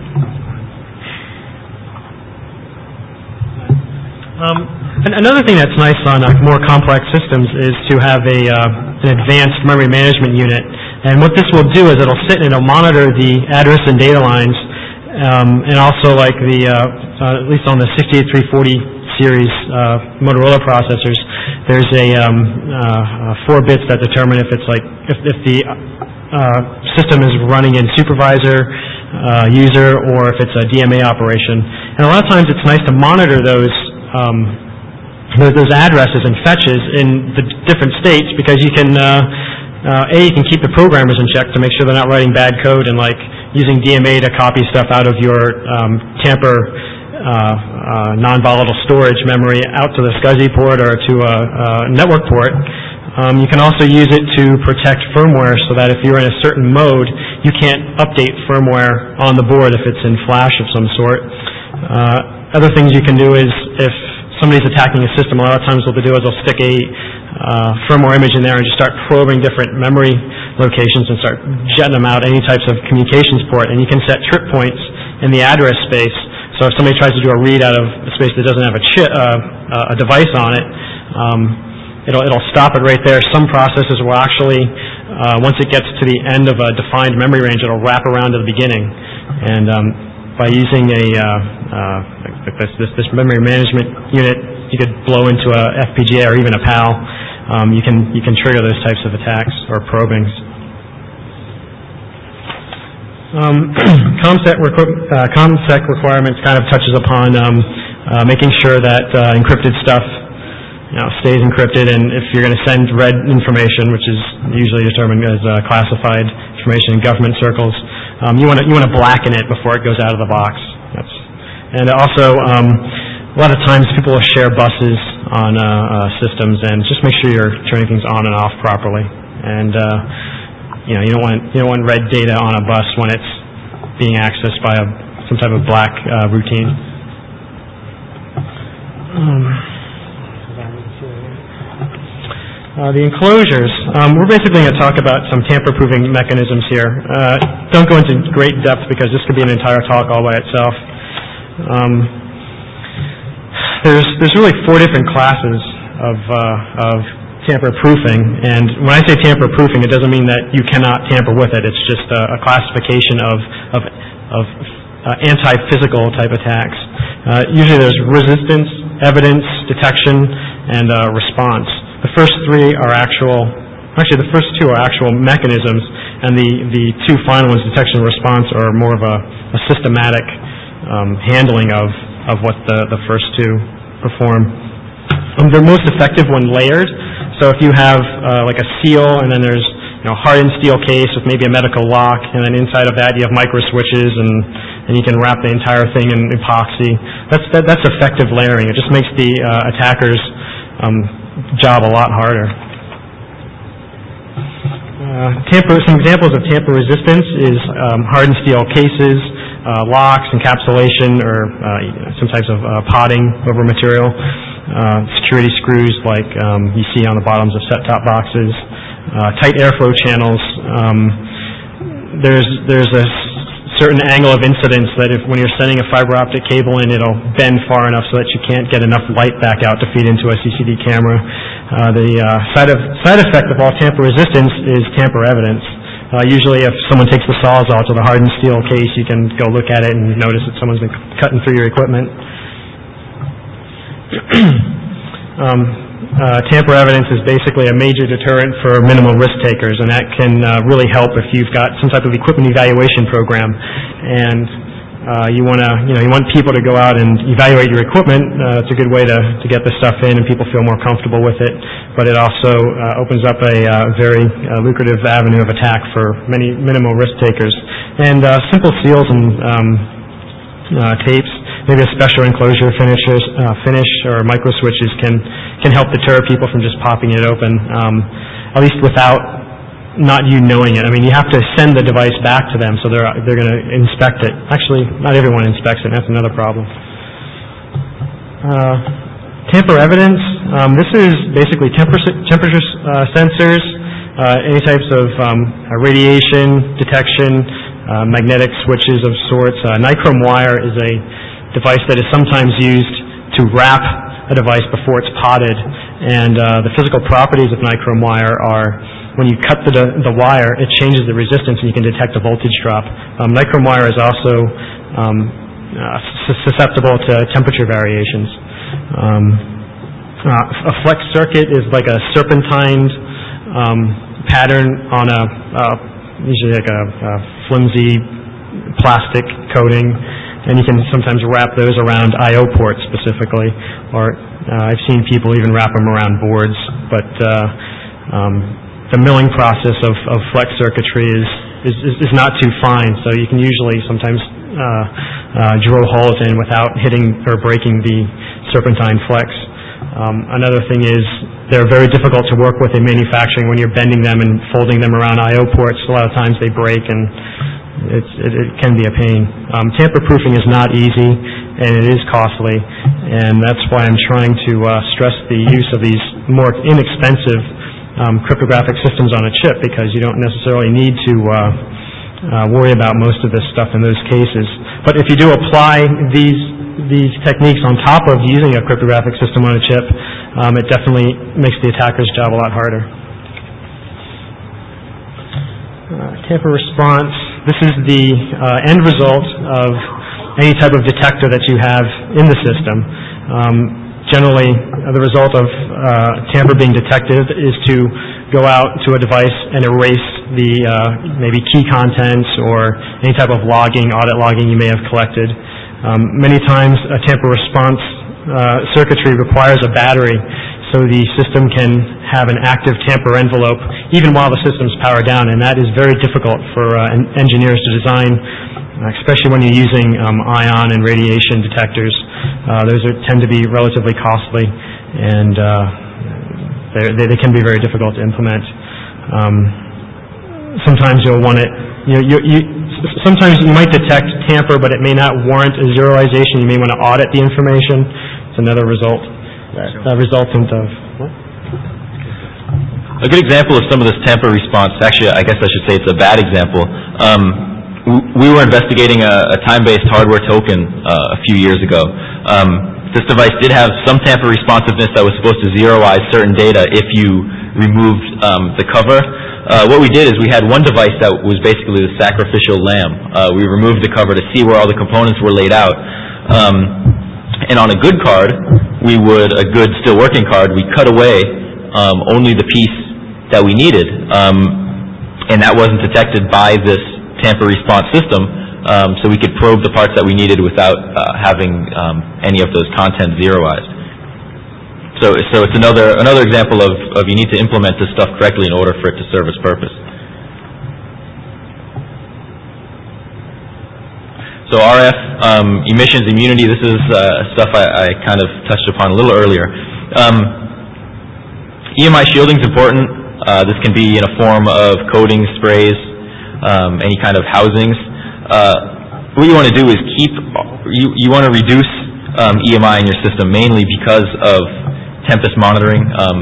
Another thing that's nice on more complex systems is to have an advanced memory management unit. And what this will do is it'll sit and it'll monitor the address and data lines, and also like the, at least on the 68340 series Motorola processors, there's a 4 bits that determine if it's like, if the system is running in supervisor, user, or if it's a DMA operation. And a lot of times it's nice to monitor those addresses and fetches in the different states, because you can, you can keep the programmers in check to make sure they're not writing bad code and like using DMA to copy stuff out of your tamper non-volatile storage memory out to the SCSI port or to a network port. You can also use it to protect firmware so that if you're in a certain mode, you can't update firmware on the board if it's in flash of some sort. Other things you can do is, if somebody's attacking a system, a lot of times what they'll do is they'll stick a firmware image in there and just start probing different memory locations and start jetting them out any types of communications port. And you can set trip points in the address space. So if somebody tries to do a read out of a space that doesn't have a device on it, it'll stop it right there. Some processors will actually, once it gets to the end of a defined memory range, it'll wrap around to the beginning. And by using this memory management unit, you could blow into a FPGA or even a PAL. You can trigger those types of attacks or probings. ComSec requirements kind of touches upon making sure that encrypted stuff stays encrypted, and if you're going to send read information, which is usually determined as classified information in government circles, you want to blacken it before it goes out of the box. And also, a lot of times people will share buses on systems, and just make sure you're turning things on and off properly. And you don't want red data on a bus when it's being accessed by some type of black routine. The enclosures. We're basically going to talk about some tamper-proofing mechanisms here. Don't go into great depth because this could be an entire talk all by itself. There's really 4 different classes of tamper-proofing, and when I say tamper-proofing, it doesn't mean that you cannot tamper with it. It's just a classification of anti-physical type attacks. Usually there's resistance, evidence, detection, and response. The first 3 are the first 2 are actual mechanisms, and the 2 final ones, detection and response, are more of a systematic handling of what the first 2 perform. They're most effective when layered. So if you have like a seal, and then there's hardened steel case with maybe a medical lock, and then inside of that you have micro switches, and you can wrap the entire thing in epoxy. That's effective layering. It just makes the attacker's job a lot harder. Some examples of tamper resistance is hardened steel cases, locks, encapsulation, or some types of potting over material, security screws like you see on the bottoms of set-top boxes, tight airflow channels. There's a certain angle of incidence that when you're sending a fiber optic cable in, it'll bend far enough so that you can't get enough light back out to feed into a CCD camera. The side effect of all tamper resistance is tamper evidence. Usually if someone takes the Sawzall to the hardened steel case, you can go look at it and notice that someone's been cutting through your equipment. tamper evidence is basically a major deterrent for minimal risk takers, and that can really help if you've got some type of equipment evaluation program, and you want people to go out and evaluate your equipment. It's a good way to get the stuff in, and people feel more comfortable with it. But it also opens up a very lucrative avenue of attack for many minimal risk takers. And simple seals and tapes, maybe a special enclosure finish or micro switches can help deter people from just popping it open, at least without not you knowing it. I mean, you have to send the device back to them, so they're going to inspect it. Actually, not everyone inspects it. That's another problem. Tamper evidence. This is basically temperature sensors, any types of radiation detection, magnetic switches of sorts. Nichrome wire is a device that is sometimes used to wrap a device before it's potted, and the physical properties of nichrome wire are, when you cut the wire, it changes the resistance and you can detect a voltage drop. Nichrome wire is also susceptible to temperature variations. A flex circuit is like a serpentined pattern on usually like a flimsy plastic coating, and you can sometimes wrap those around I/O ports specifically, or I've seen people even wrap them around boards, but the milling process of flex circuitry is not too fine, so you can usually sometimes drill holes in without hitting or breaking the serpentine flex. Another thing is they're very difficult to work with in manufacturing when you're bending them and folding them around I/O ports. A lot of times they break, and it can be a pain. Tamper-proofing is not easy, and it is costly, and that's why I'm trying to stress the use of these more inexpensive cryptographic systems on a chip, because you don't necessarily need to worry about most of this stuff in those cases. But if you do apply these techniques on top of using a cryptographic system on a chip, it definitely makes the attacker's job a lot harder. Tamper response. This is the end result of any type of detector that you have in the system. Generally, the result of tamper being detected is to go out to a device and erase the maybe key contents or any type of audit logging you may have collected. Many times, a tamper response circuitry requires a battery, so the system can have an active tamper envelope even while the system's powered down, and that is very difficult for engineers to design, especially when you're using ion and radiation detectors. Those tend to be relatively costly, and they can be very difficult to implement. Sometimes you'll want it. Sometimes you might detect tamper, but it may not warrant a zeroization. You may want to audit the information. It's another resultant of. What? A good example of some of this tamper response. Actually, I guess I should say it's a bad example. We were investigating a time-based hardware token a few years ago. This device did have some tamper responsiveness that was supposed to zeroize certain data if you removed the cover. What we did is we had one device that was basically the sacrificial lamb. We removed the cover to see where all the components were laid out. And on a good card, a good still working card, we cut away only the piece that we needed. And that wasn't detected by this tamper response system, so we could probe the parts that we needed without having any of those content zeroized. So it's another example of you need to implement this stuff correctly in order for it to serve its purpose. So RF, emissions, immunity, this is stuff I kind of touched upon a little earlier. EMI shielding is important. This can be in a form of coatings, sprays, any kind of housings. What you want to do is you want to reduce EMI in your system, mainly because of tempest monitoring,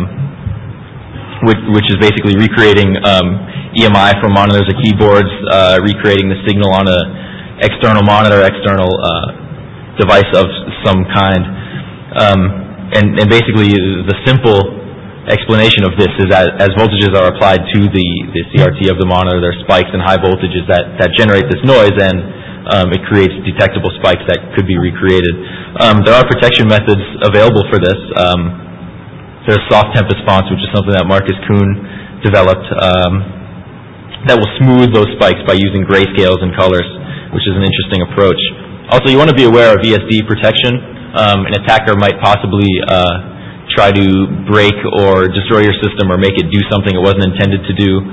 which is basically recreating EMI from monitors or keyboards, recreating the signal on a external monitor, external device of some kind. And basically the simple explanation of this is that as voltages are applied to the CRT of the monitor, there are spikes and high voltages that generate this noise, and it creates detectable spikes that could be recreated. There are protection methods available for this. There's soft temp response, which is something that Marcus Kuhn developed, that will smooth those spikes by using grayscales and colors, which is an interesting approach. Also, you want to be aware of ESD protection. An attacker might possibly try to break or destroy your system or make it do something it wasn't intended to do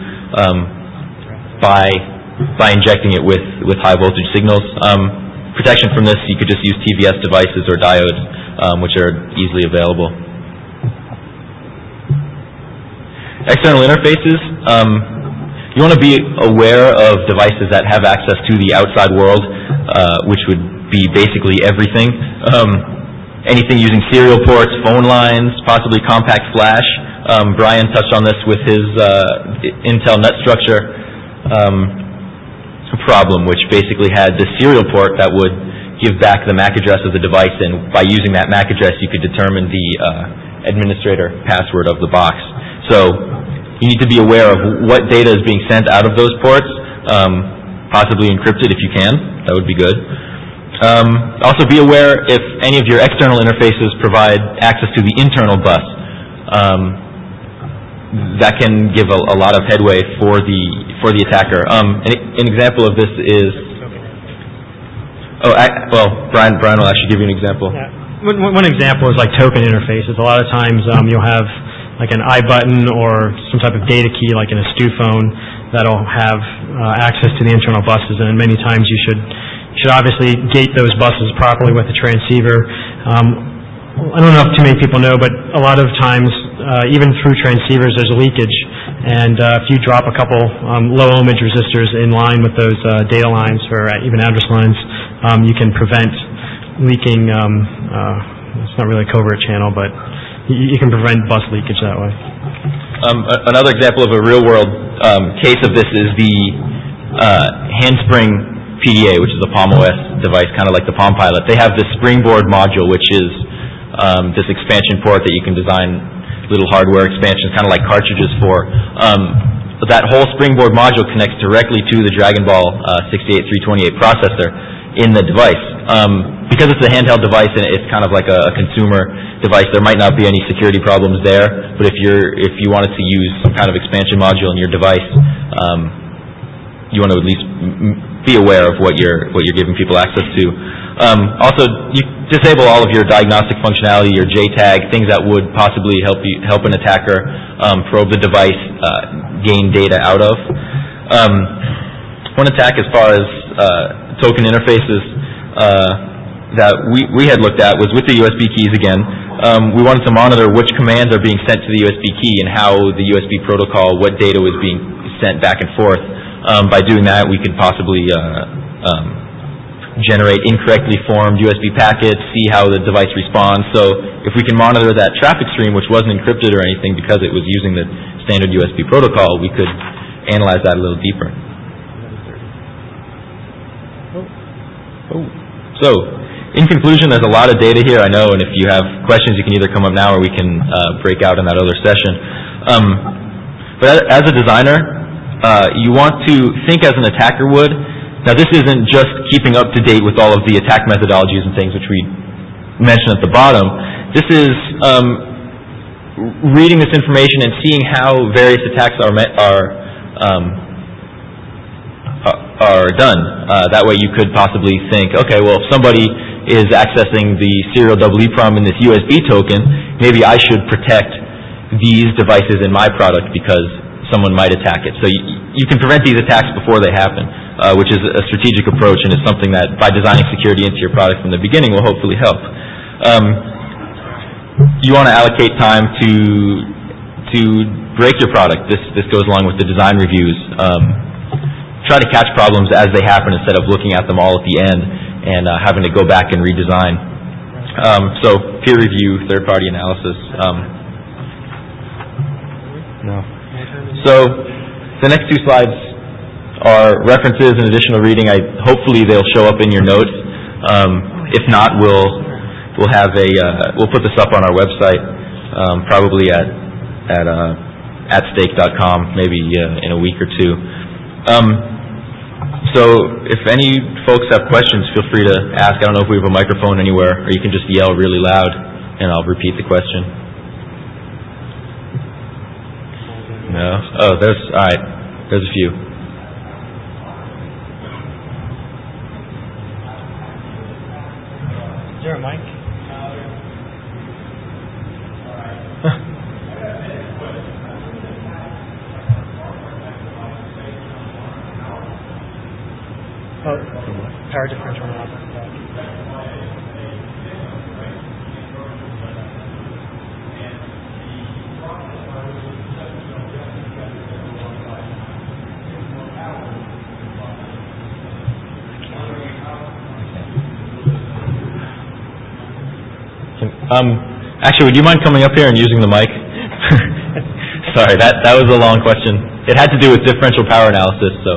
by injecting it with high voltage signals. Protection from this, you could just use TVS devices or diodes, which are easily available. External interfaces. You want to be aware of devices that have access to the outside world, which would be basically everything. Anything using serial ports, phone lines, possibly compact flash. Brian touched on this with his Intel NetStructure problem, which basically had this serial port that would give back the MAC address of the device, and by using that MAC address you could determine the administrator password of the box. So you need to be aware of what data is being sent out of those ports, possibly encrypted if you can. That would be good. Also be aware if any of your external interfaces provide access to the internal bus. That can give a lot of headway for the attacker. An example of this is, Brian will actually give you an example. Yeah. One example is like token interfaces. A lot of times you'll have like an I button or some type of data key like in a Stu phone that'll have access to the internal buses, and many times you should obviously gate those buses properly with the transceiver. I don't know if too many people know, but a lot of times, even through transceivers, there's leakage, and if you drop a couple low ohmage resistors in line with those data lines or even address lines, you can prevent leaking. It's not really a covert channel, but you can prevent bus leakage that way. Another example of a real-world case of this is the Handspring PDA, which is a Palm OS device, kind of like the Palm Pilot. They have this Springboard module, which is this expansion port that you can design little hardware expansions, kind of like cartridges for. That whole Springboard module connects directly to the Dragon Ball 68328 processor in the device. Because it's a handheld device and it's kind of like a consumer device, there might not be any security problems there. But if you wanted to use some kind of expansion module in your device, you want to at least be aware of what you're giving people access to. Also, you disable all of your diagnostic functionality, your JTAG, things that would possibly help an attacker probe the device, gain data out of. One attack as far as token interfaces that we had looked at was with the USB keys again. We wanted to monitor which commands are being sent to the USB key and how the USB protocol, what data was being sent back and forth. By doing that, we could possibly generate incorrectly formed USB packets, see how the device responds. So if we can monitor that traffic stream, which wasn't encrypted or anything because it was using the standard USB protocol, we could analyze that a little deeper. So, in conclusion, there's a lot of data here, I know, and if you have questions, you can either come up now or we can break out in that other session. But as a designer, you want to think as an attacker would. Now, this isn't just keeping up to date with all of the attack methodologies and things which we mentioned at the bottom. This is reading this information and seeing how various attacks are done. That way you could possibly think, okay, well, if somebody is accessing the serial EEPROM in this USB token, maybe I should protect these devices in my product because someone might attack it. So you can prevent these attacks before they happen, which is a strategic approach, and it's something that by designing security into your product from the beginning will hopefully help. You want to allocate time to break your product. This goes along with the design reviews. Try to catch problems as they happen instead of looking at them all at the end and having to go back and redesign. So peer review, third-party analysis. So the next two slides are references and additional reading. Hopefully they'll show up in your notes. If not, we'll put this up on our website, probably at stake.com, maybe in a week or two. So if any folks have questions, feel free to ask. I don't know if we have a microphone anywhere, or you can just yell really loud, and I'll repeat the question. No? Oh, all right. There's a few. Is there a mic? Power differential analysis. Actually, would you mind coming up here and using the mic? Sorry, that was a long question. It had to do with differential power analysis, so.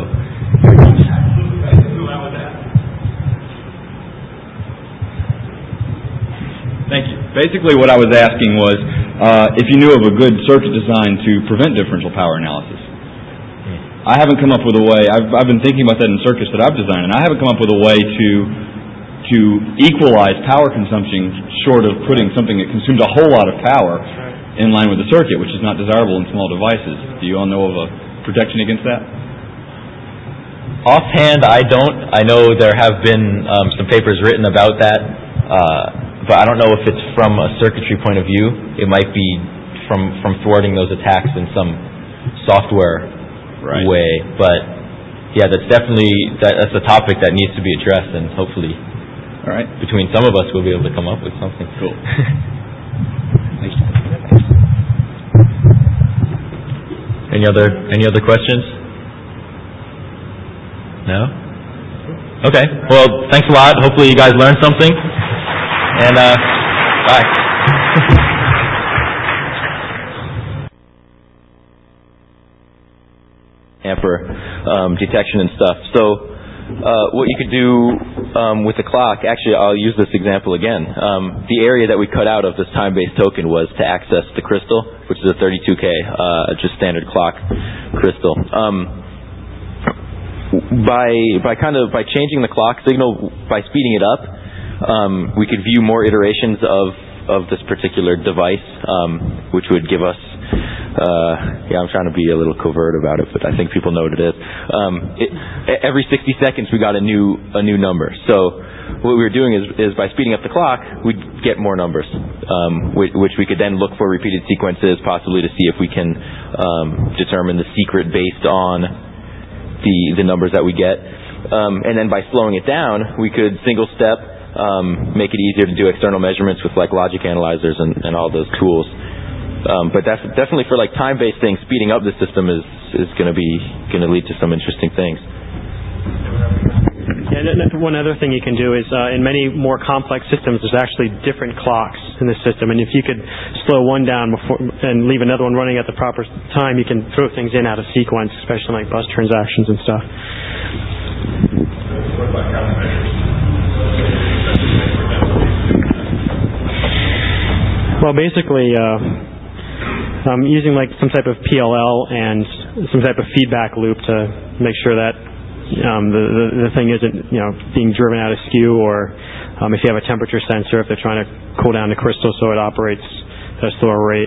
Thank you. Basically, what I was asking was if you knew of a good circuit design to prevent differential power analysis. I haven't come up with a way. I've been thinking about that in circuits that I've designed, and I haven't come up with a way to equalize power consumption short of putting something that consumes a whole lot of power in line with the circuit, which is not desirable in small devices. Do you all know of a protection against that? Offhand, I don't. I know there have been some papers written about that, but I don't know if it's from a circuitry point of view. It might be from thwarting those attacks in some software way. But yeah, that's definitely that's a topic that needs to be addressed, and hopefully, all right, between some of us, we'll be able to come up with something. Cool. Thank you. Any other questions? No? Okay. Well, thanks a lot. Hopefully you guys learned something. And bye. For detection and stuff. So what you could do with the clock, actually I'll use this example again. The area that we cut out of this time-based token was to access the crystal, which is a 32K, just standard clock crystal. By changing the clock signal, by speeding it up, we could view more iterations of this particular device, which would give us I'm trying to be a little covert about it, but I think people know what it is. Every 60 seconds we got a new number. So what we were doing is by speeding up the clock, we'd get more numbers, which we could then look for repeated sequences, possibly to see if we can determine the secret based on the numbers that we get. And then by slowing it down, we could single step, make it easier to do external measurements with like logic analyzers and all those tools. But that's definitely for like time-based things. Speeding up the system is going to lead to some interesting things. And one other thing you can do is in many more complex systems, there's actually different clocks in the system, and if you could slow one down before and leave another one running at the proper time, you can throw things in out of sequence, especially like bus transactions and stuff. Well, basically. Using like some type of PLL and some type of feedback loop to make sure that the thing isn't being driven out of skew, or if you have a temperature sensor, if they're trying to cool down the crystal so it operates at a slower rate.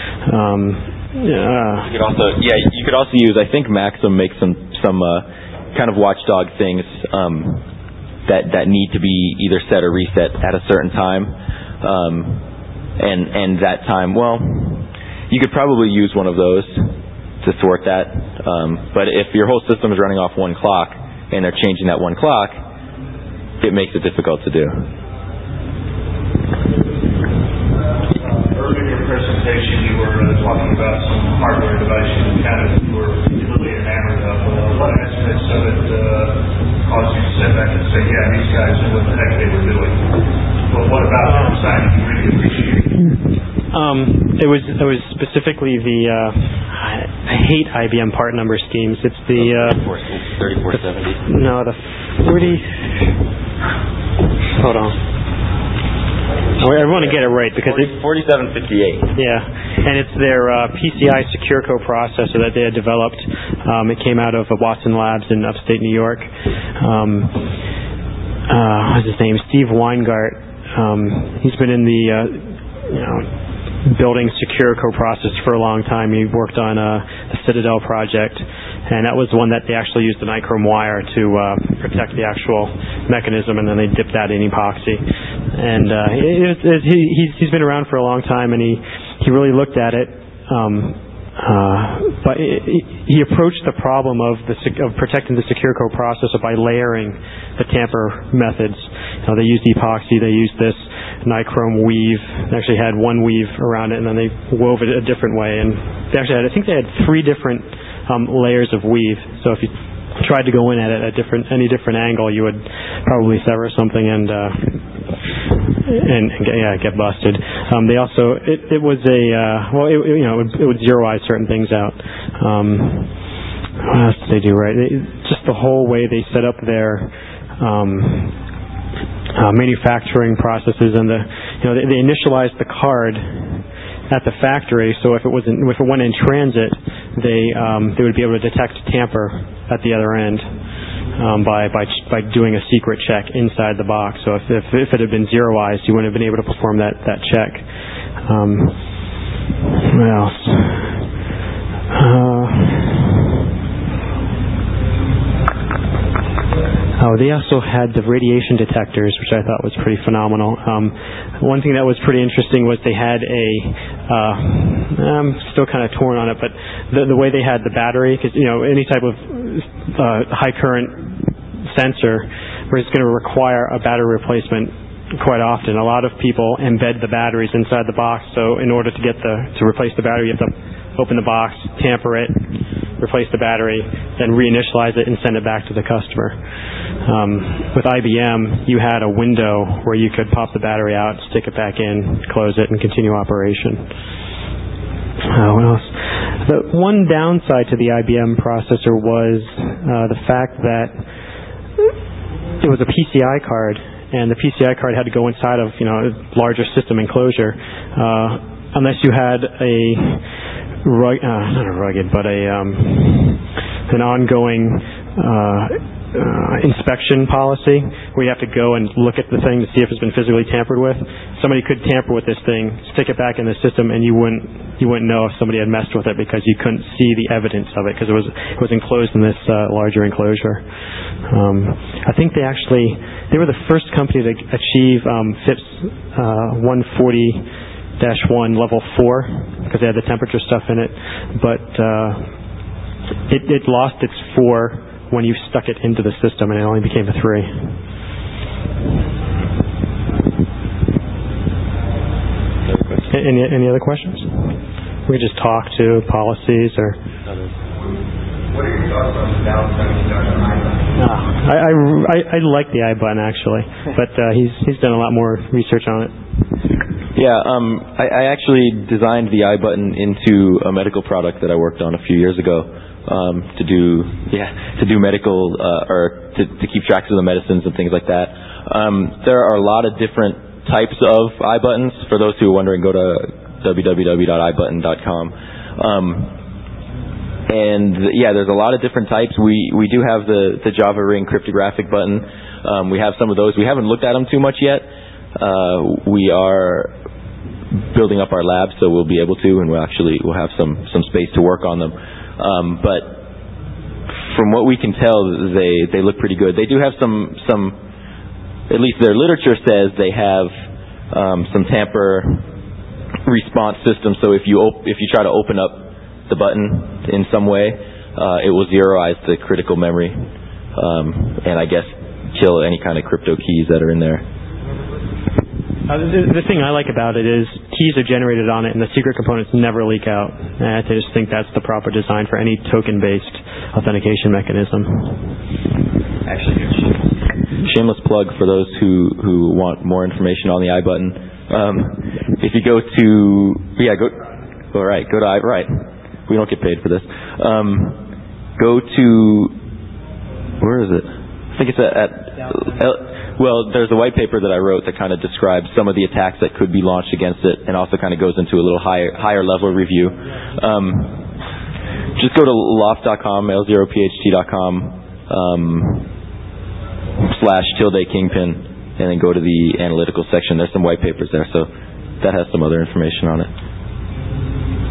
You could also use, I think Maxim makes some kind of watchdog things that need to be either set or reset at a certain time, and that time, well, you could probably use one of those to thwart that. But if your whole system is running off one clock and they're changing that one clock, it makes it difficult to do. Earlier in your presentation, you were talking about some hardware devices you were really enamored of. What aspects of it caused you to sit back and say, yeah, these guys knew what the heck they were doing? But what about their design you really appreciated? It was specifically the I hate IBM part number schemes. It's the 3470. No, the 40. Hold on. I want to get it right because it's 4758. Yeah, and it's their PCI Secure coprocessor that they had developed. It came out of Watson Labs in upstate New York. What's his name? Steve Weingart. He's been in the building secure coprocessors for a long time. He worked on the Citadel project, and that was one that they actually used the nichrome wire to protect the actual mechanism, and then they dipped that in epoxy. And he's been around for a long time, and he really looked at it. But he approached the problem of protecting the secure coprocessor by layering the tamper methods. They used epoxy, they used this nichrome weave. They actually had one weave around it, and then they wove it a different way. And they actually I think they had 3 different layers of weave. So if you tried to go in at it at any different angle, you would probably sever something and get busted. They also it was a it would zeroize certain things out. What else did they do right? Just the whole way they set up their manufacturing processes, and they initialized the card at the factory, so if it went in transit, they would be able to detect tamper at the other end. By doing a secret check inside the box. So if it had been zeroized, you wouldn't have been able to perform that check. What else? They also had the radiation detectors, which I thought was pretty phenomenal. One thing that was pretty interesting was they had I'm still kind of torn on it, but the way they had the battery, because any type of high current sensor where it's going to require a battery replacement quite often. A lot of people embed the batteries inside the box, so in order to replace the battery, you have to open the box, tamper it, replace the battery, then reinitialize it and send it back to the customer. With IBM, you had a window where you could pop the battery out, stick it back in, close it, and continue operation. What else? The one downside to the IBM processor was the fact that it was a PCI card, and the PCI card had to go inside of a larger system enclosure, unless you had not a rugged, but an ongoing inspection policy where you have to go and look at the thing to see if it's been physically tampered with. Somebody could tamper with this thing, stick it back in the system, and you wouldn't know if somebody had messed with it because you couldn't see the evidence of it because it was enclosed in this larger enclosure. I think they were the first company to achieve FIPS 140-1 level 4 because they had the temperature stuff in it, but it lost its 4 when you stuck it into the system, and it only became a 3. Any other questions? We could just talk to policies or. What are your thoughts on the downside on iButton? I like the iButton actually, but he's done a lot more research on it. Yeah, I actually designed the iButton into a medical product that I worked on a few years ago. To do medical or to keep tracks of the medicines and things like that. There are a lot of different types of iButtons. For those who are wondering, go to www.ibutton.com. There's a lot of different types. We do have the Java Ring cryptographic button. We have some of those. We haven't looked at them too much yet. We are building up our lab, so we'll be able to, and we'll have some space to work on them. But from what we can tell, they look pretty good. They do have some at least their literature says they have some tamper response systems. So if you try to open up the button in some way, it will zeroize the critical memory, and I guess kill any kind of crypto keys that are in there. The thing I like about it is keys are generated on it and the secret components never leak out. I just think that's the proper design for any token-based authentication mechanism. Actually, shameless plug for those who want more information on the iButton. If you go to we don't get paid for this. Go to where is it? I think it's there's a white paper that I wrote that kind of describes some of the attacks that could be launched against it, and also kind of goes into a little higher level review. Just go to loft.com, l0pht.com /kingpin, and then go to the analytical section. There's some white papers there, so that has some other information on it.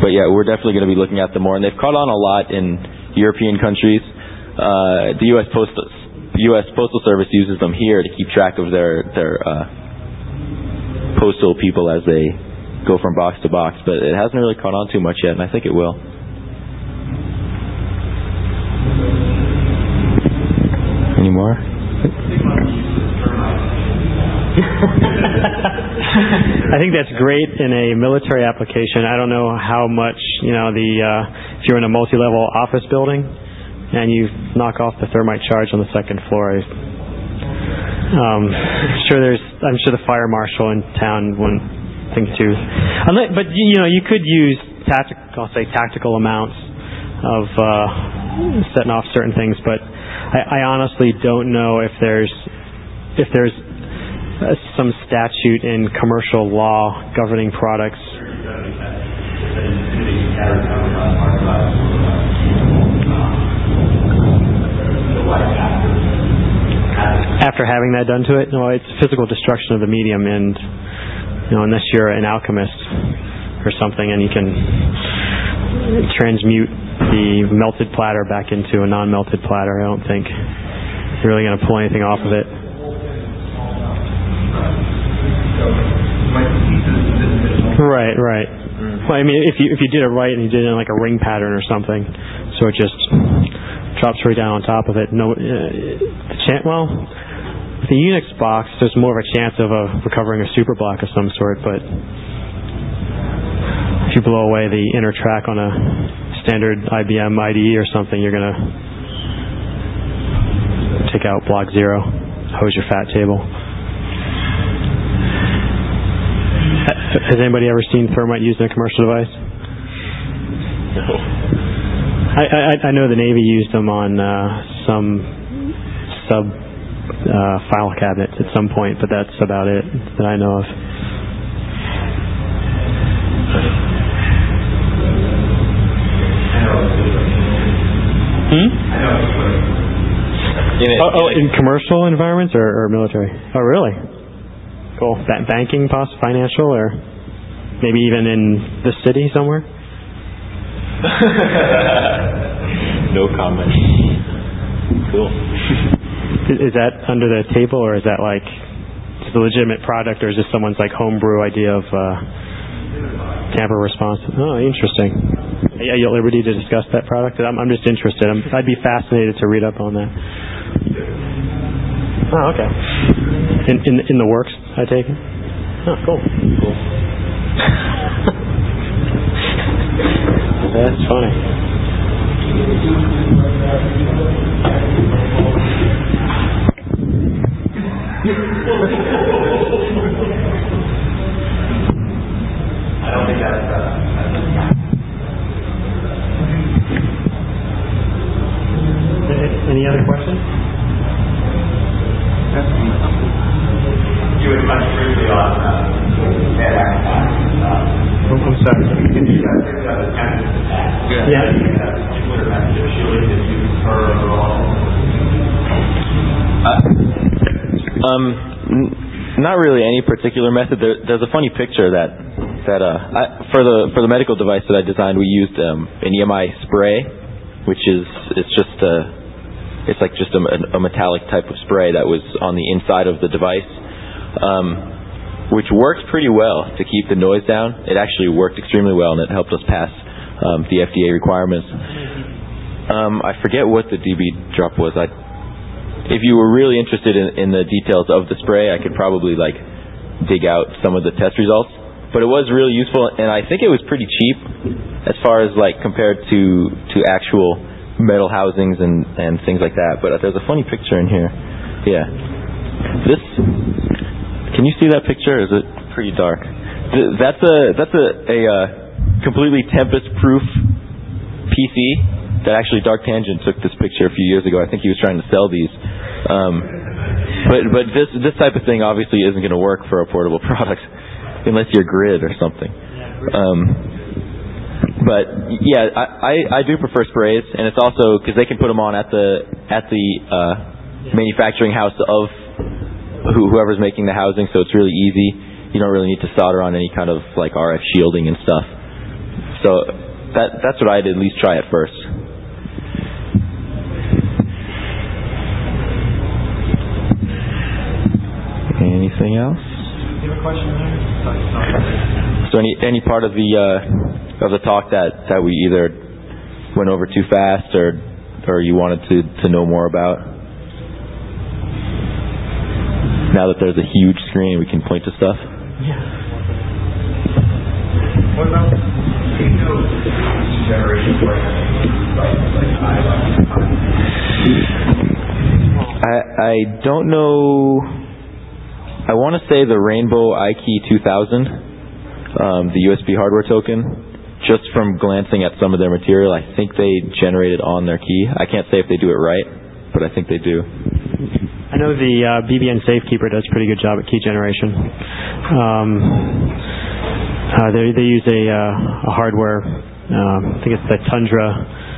But yeah, we're definitely going to be looking at them more, and they've caught on a lot in European countries. The U.S. Postal Service uses them here to keep track of their postal people as they go from box to box, but it hasn't really caught on too much yet, and I think it will. Any more? I think that's great in a military application. I don't know how much, if you're in a multi-level office building and you knock off the thermite charge on the second floor, I'm sure the fire marshal in town wouldn't think too. But you could use tactical amounts of setting off certain things, but I honestly don't know if there's some statute in commercial law governing products. After having that done to it, no, it's physical destruction of the medium, and unless you're an alchemist or something, and you can transmute the melted platter back into a non-melted platter, I don't think you're really going to pull anything off of it. Right. Well, I mean, if you did it right and you did it in like a ring pattern or something, so it just drops right down on top of it. With the Unix box, there's more of a chance of recovering a super block of some sort, but if you blow away the inner track on a standard IBM IDE or something, you're going to take out block 0, hose your fat table. Has anybody ever seen thermite used in a commercial device? No. I know the Navy used them on some sub file cabinets at some point, but that's about it that I know of. In commercial environments or military? Oh, really? Cool. Banking, financial, or maybe even in the city somewhere? No comment. Cool. Is that under the table, or is that like just a legitimate product, or is this someone's like homebrew idea of tamper response? Oh, interesting. Are you at liberty to discuss that product? I'm just interested. I'd be fascinated to read up on that. Oh, okay. In the works, I take it? Oh, cool. That's funny. I don't think that's Any other questions? You would touch briefly on I'm sorry. you guys think about the Tempest attack. Yeah. Particular method of shielding that you prefer overall? Not really any particular method. There's a funny picture that for the medical device that I designed, we used an EMI spray, which it's just a metallic type of spray that was on the inside of the device, which worked pretty well to keep the noise down. It actually worked extremely well, and it helped us pass the FDA requirements. I forget what the dB drop was. If you were really interested in the details of the spray, I could probably dig out some of the test results. But it was really useful, and I think it was pretty cheap as far as compared to actual metal housings and things like that. But there's a funny picture in here. Yeah. Can you see that picture? Is it pretty dark? That's a completely Tempest-proof PC that actually Dark Tangent took this picture a few years ago. I think he was trying to sell these. But this type of thing obviously isn't going to work for a portable product unless you're Grid or something. But yeah, I do prefer sprays, and it's also because they can put them on at the manufacturing house of whoever's making the housing, so it's really easy. You don't really need to solder on any kind of RF shielding and stuff. So that's what I'd at least try at first. Anything else? You have a question there? So any part of the talk that we either went over too fast or you wanted to know more about? Now that there's a huge screen, we can point to stuff. Yeah. What about generation I don't know. I want to say the Rainbow iKey 2000, the USB hardware token, just from glancing at some of their material, I think they generate it on their key. I can't say if they do it right, but I think they do. I know the BBN Safekeeper does a pretty good job at key generation. They use a hardware, I think it's the Tundra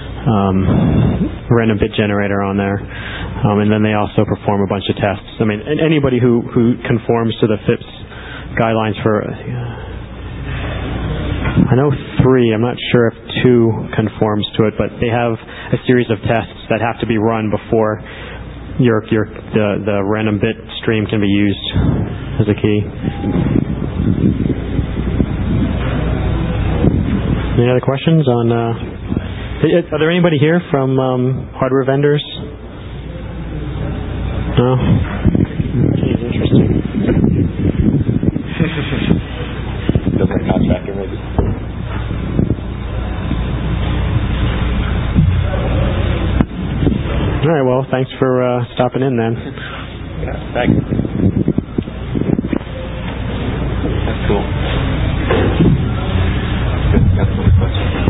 random bit generator on there. And then they also perform a bunch of tests. I mean, anybody who conforms to the FIPS guidelines for, I know 3, I'm not sure if 2 conforms to it, but they have a series of tests that have to be run before the random bit stream can be used as a key. Any other questions on, are there anybody here from hardware vendors? No? Interesting. Different contractor, maybe. All right, well, thanks for stopping in then. Yeah, thanks.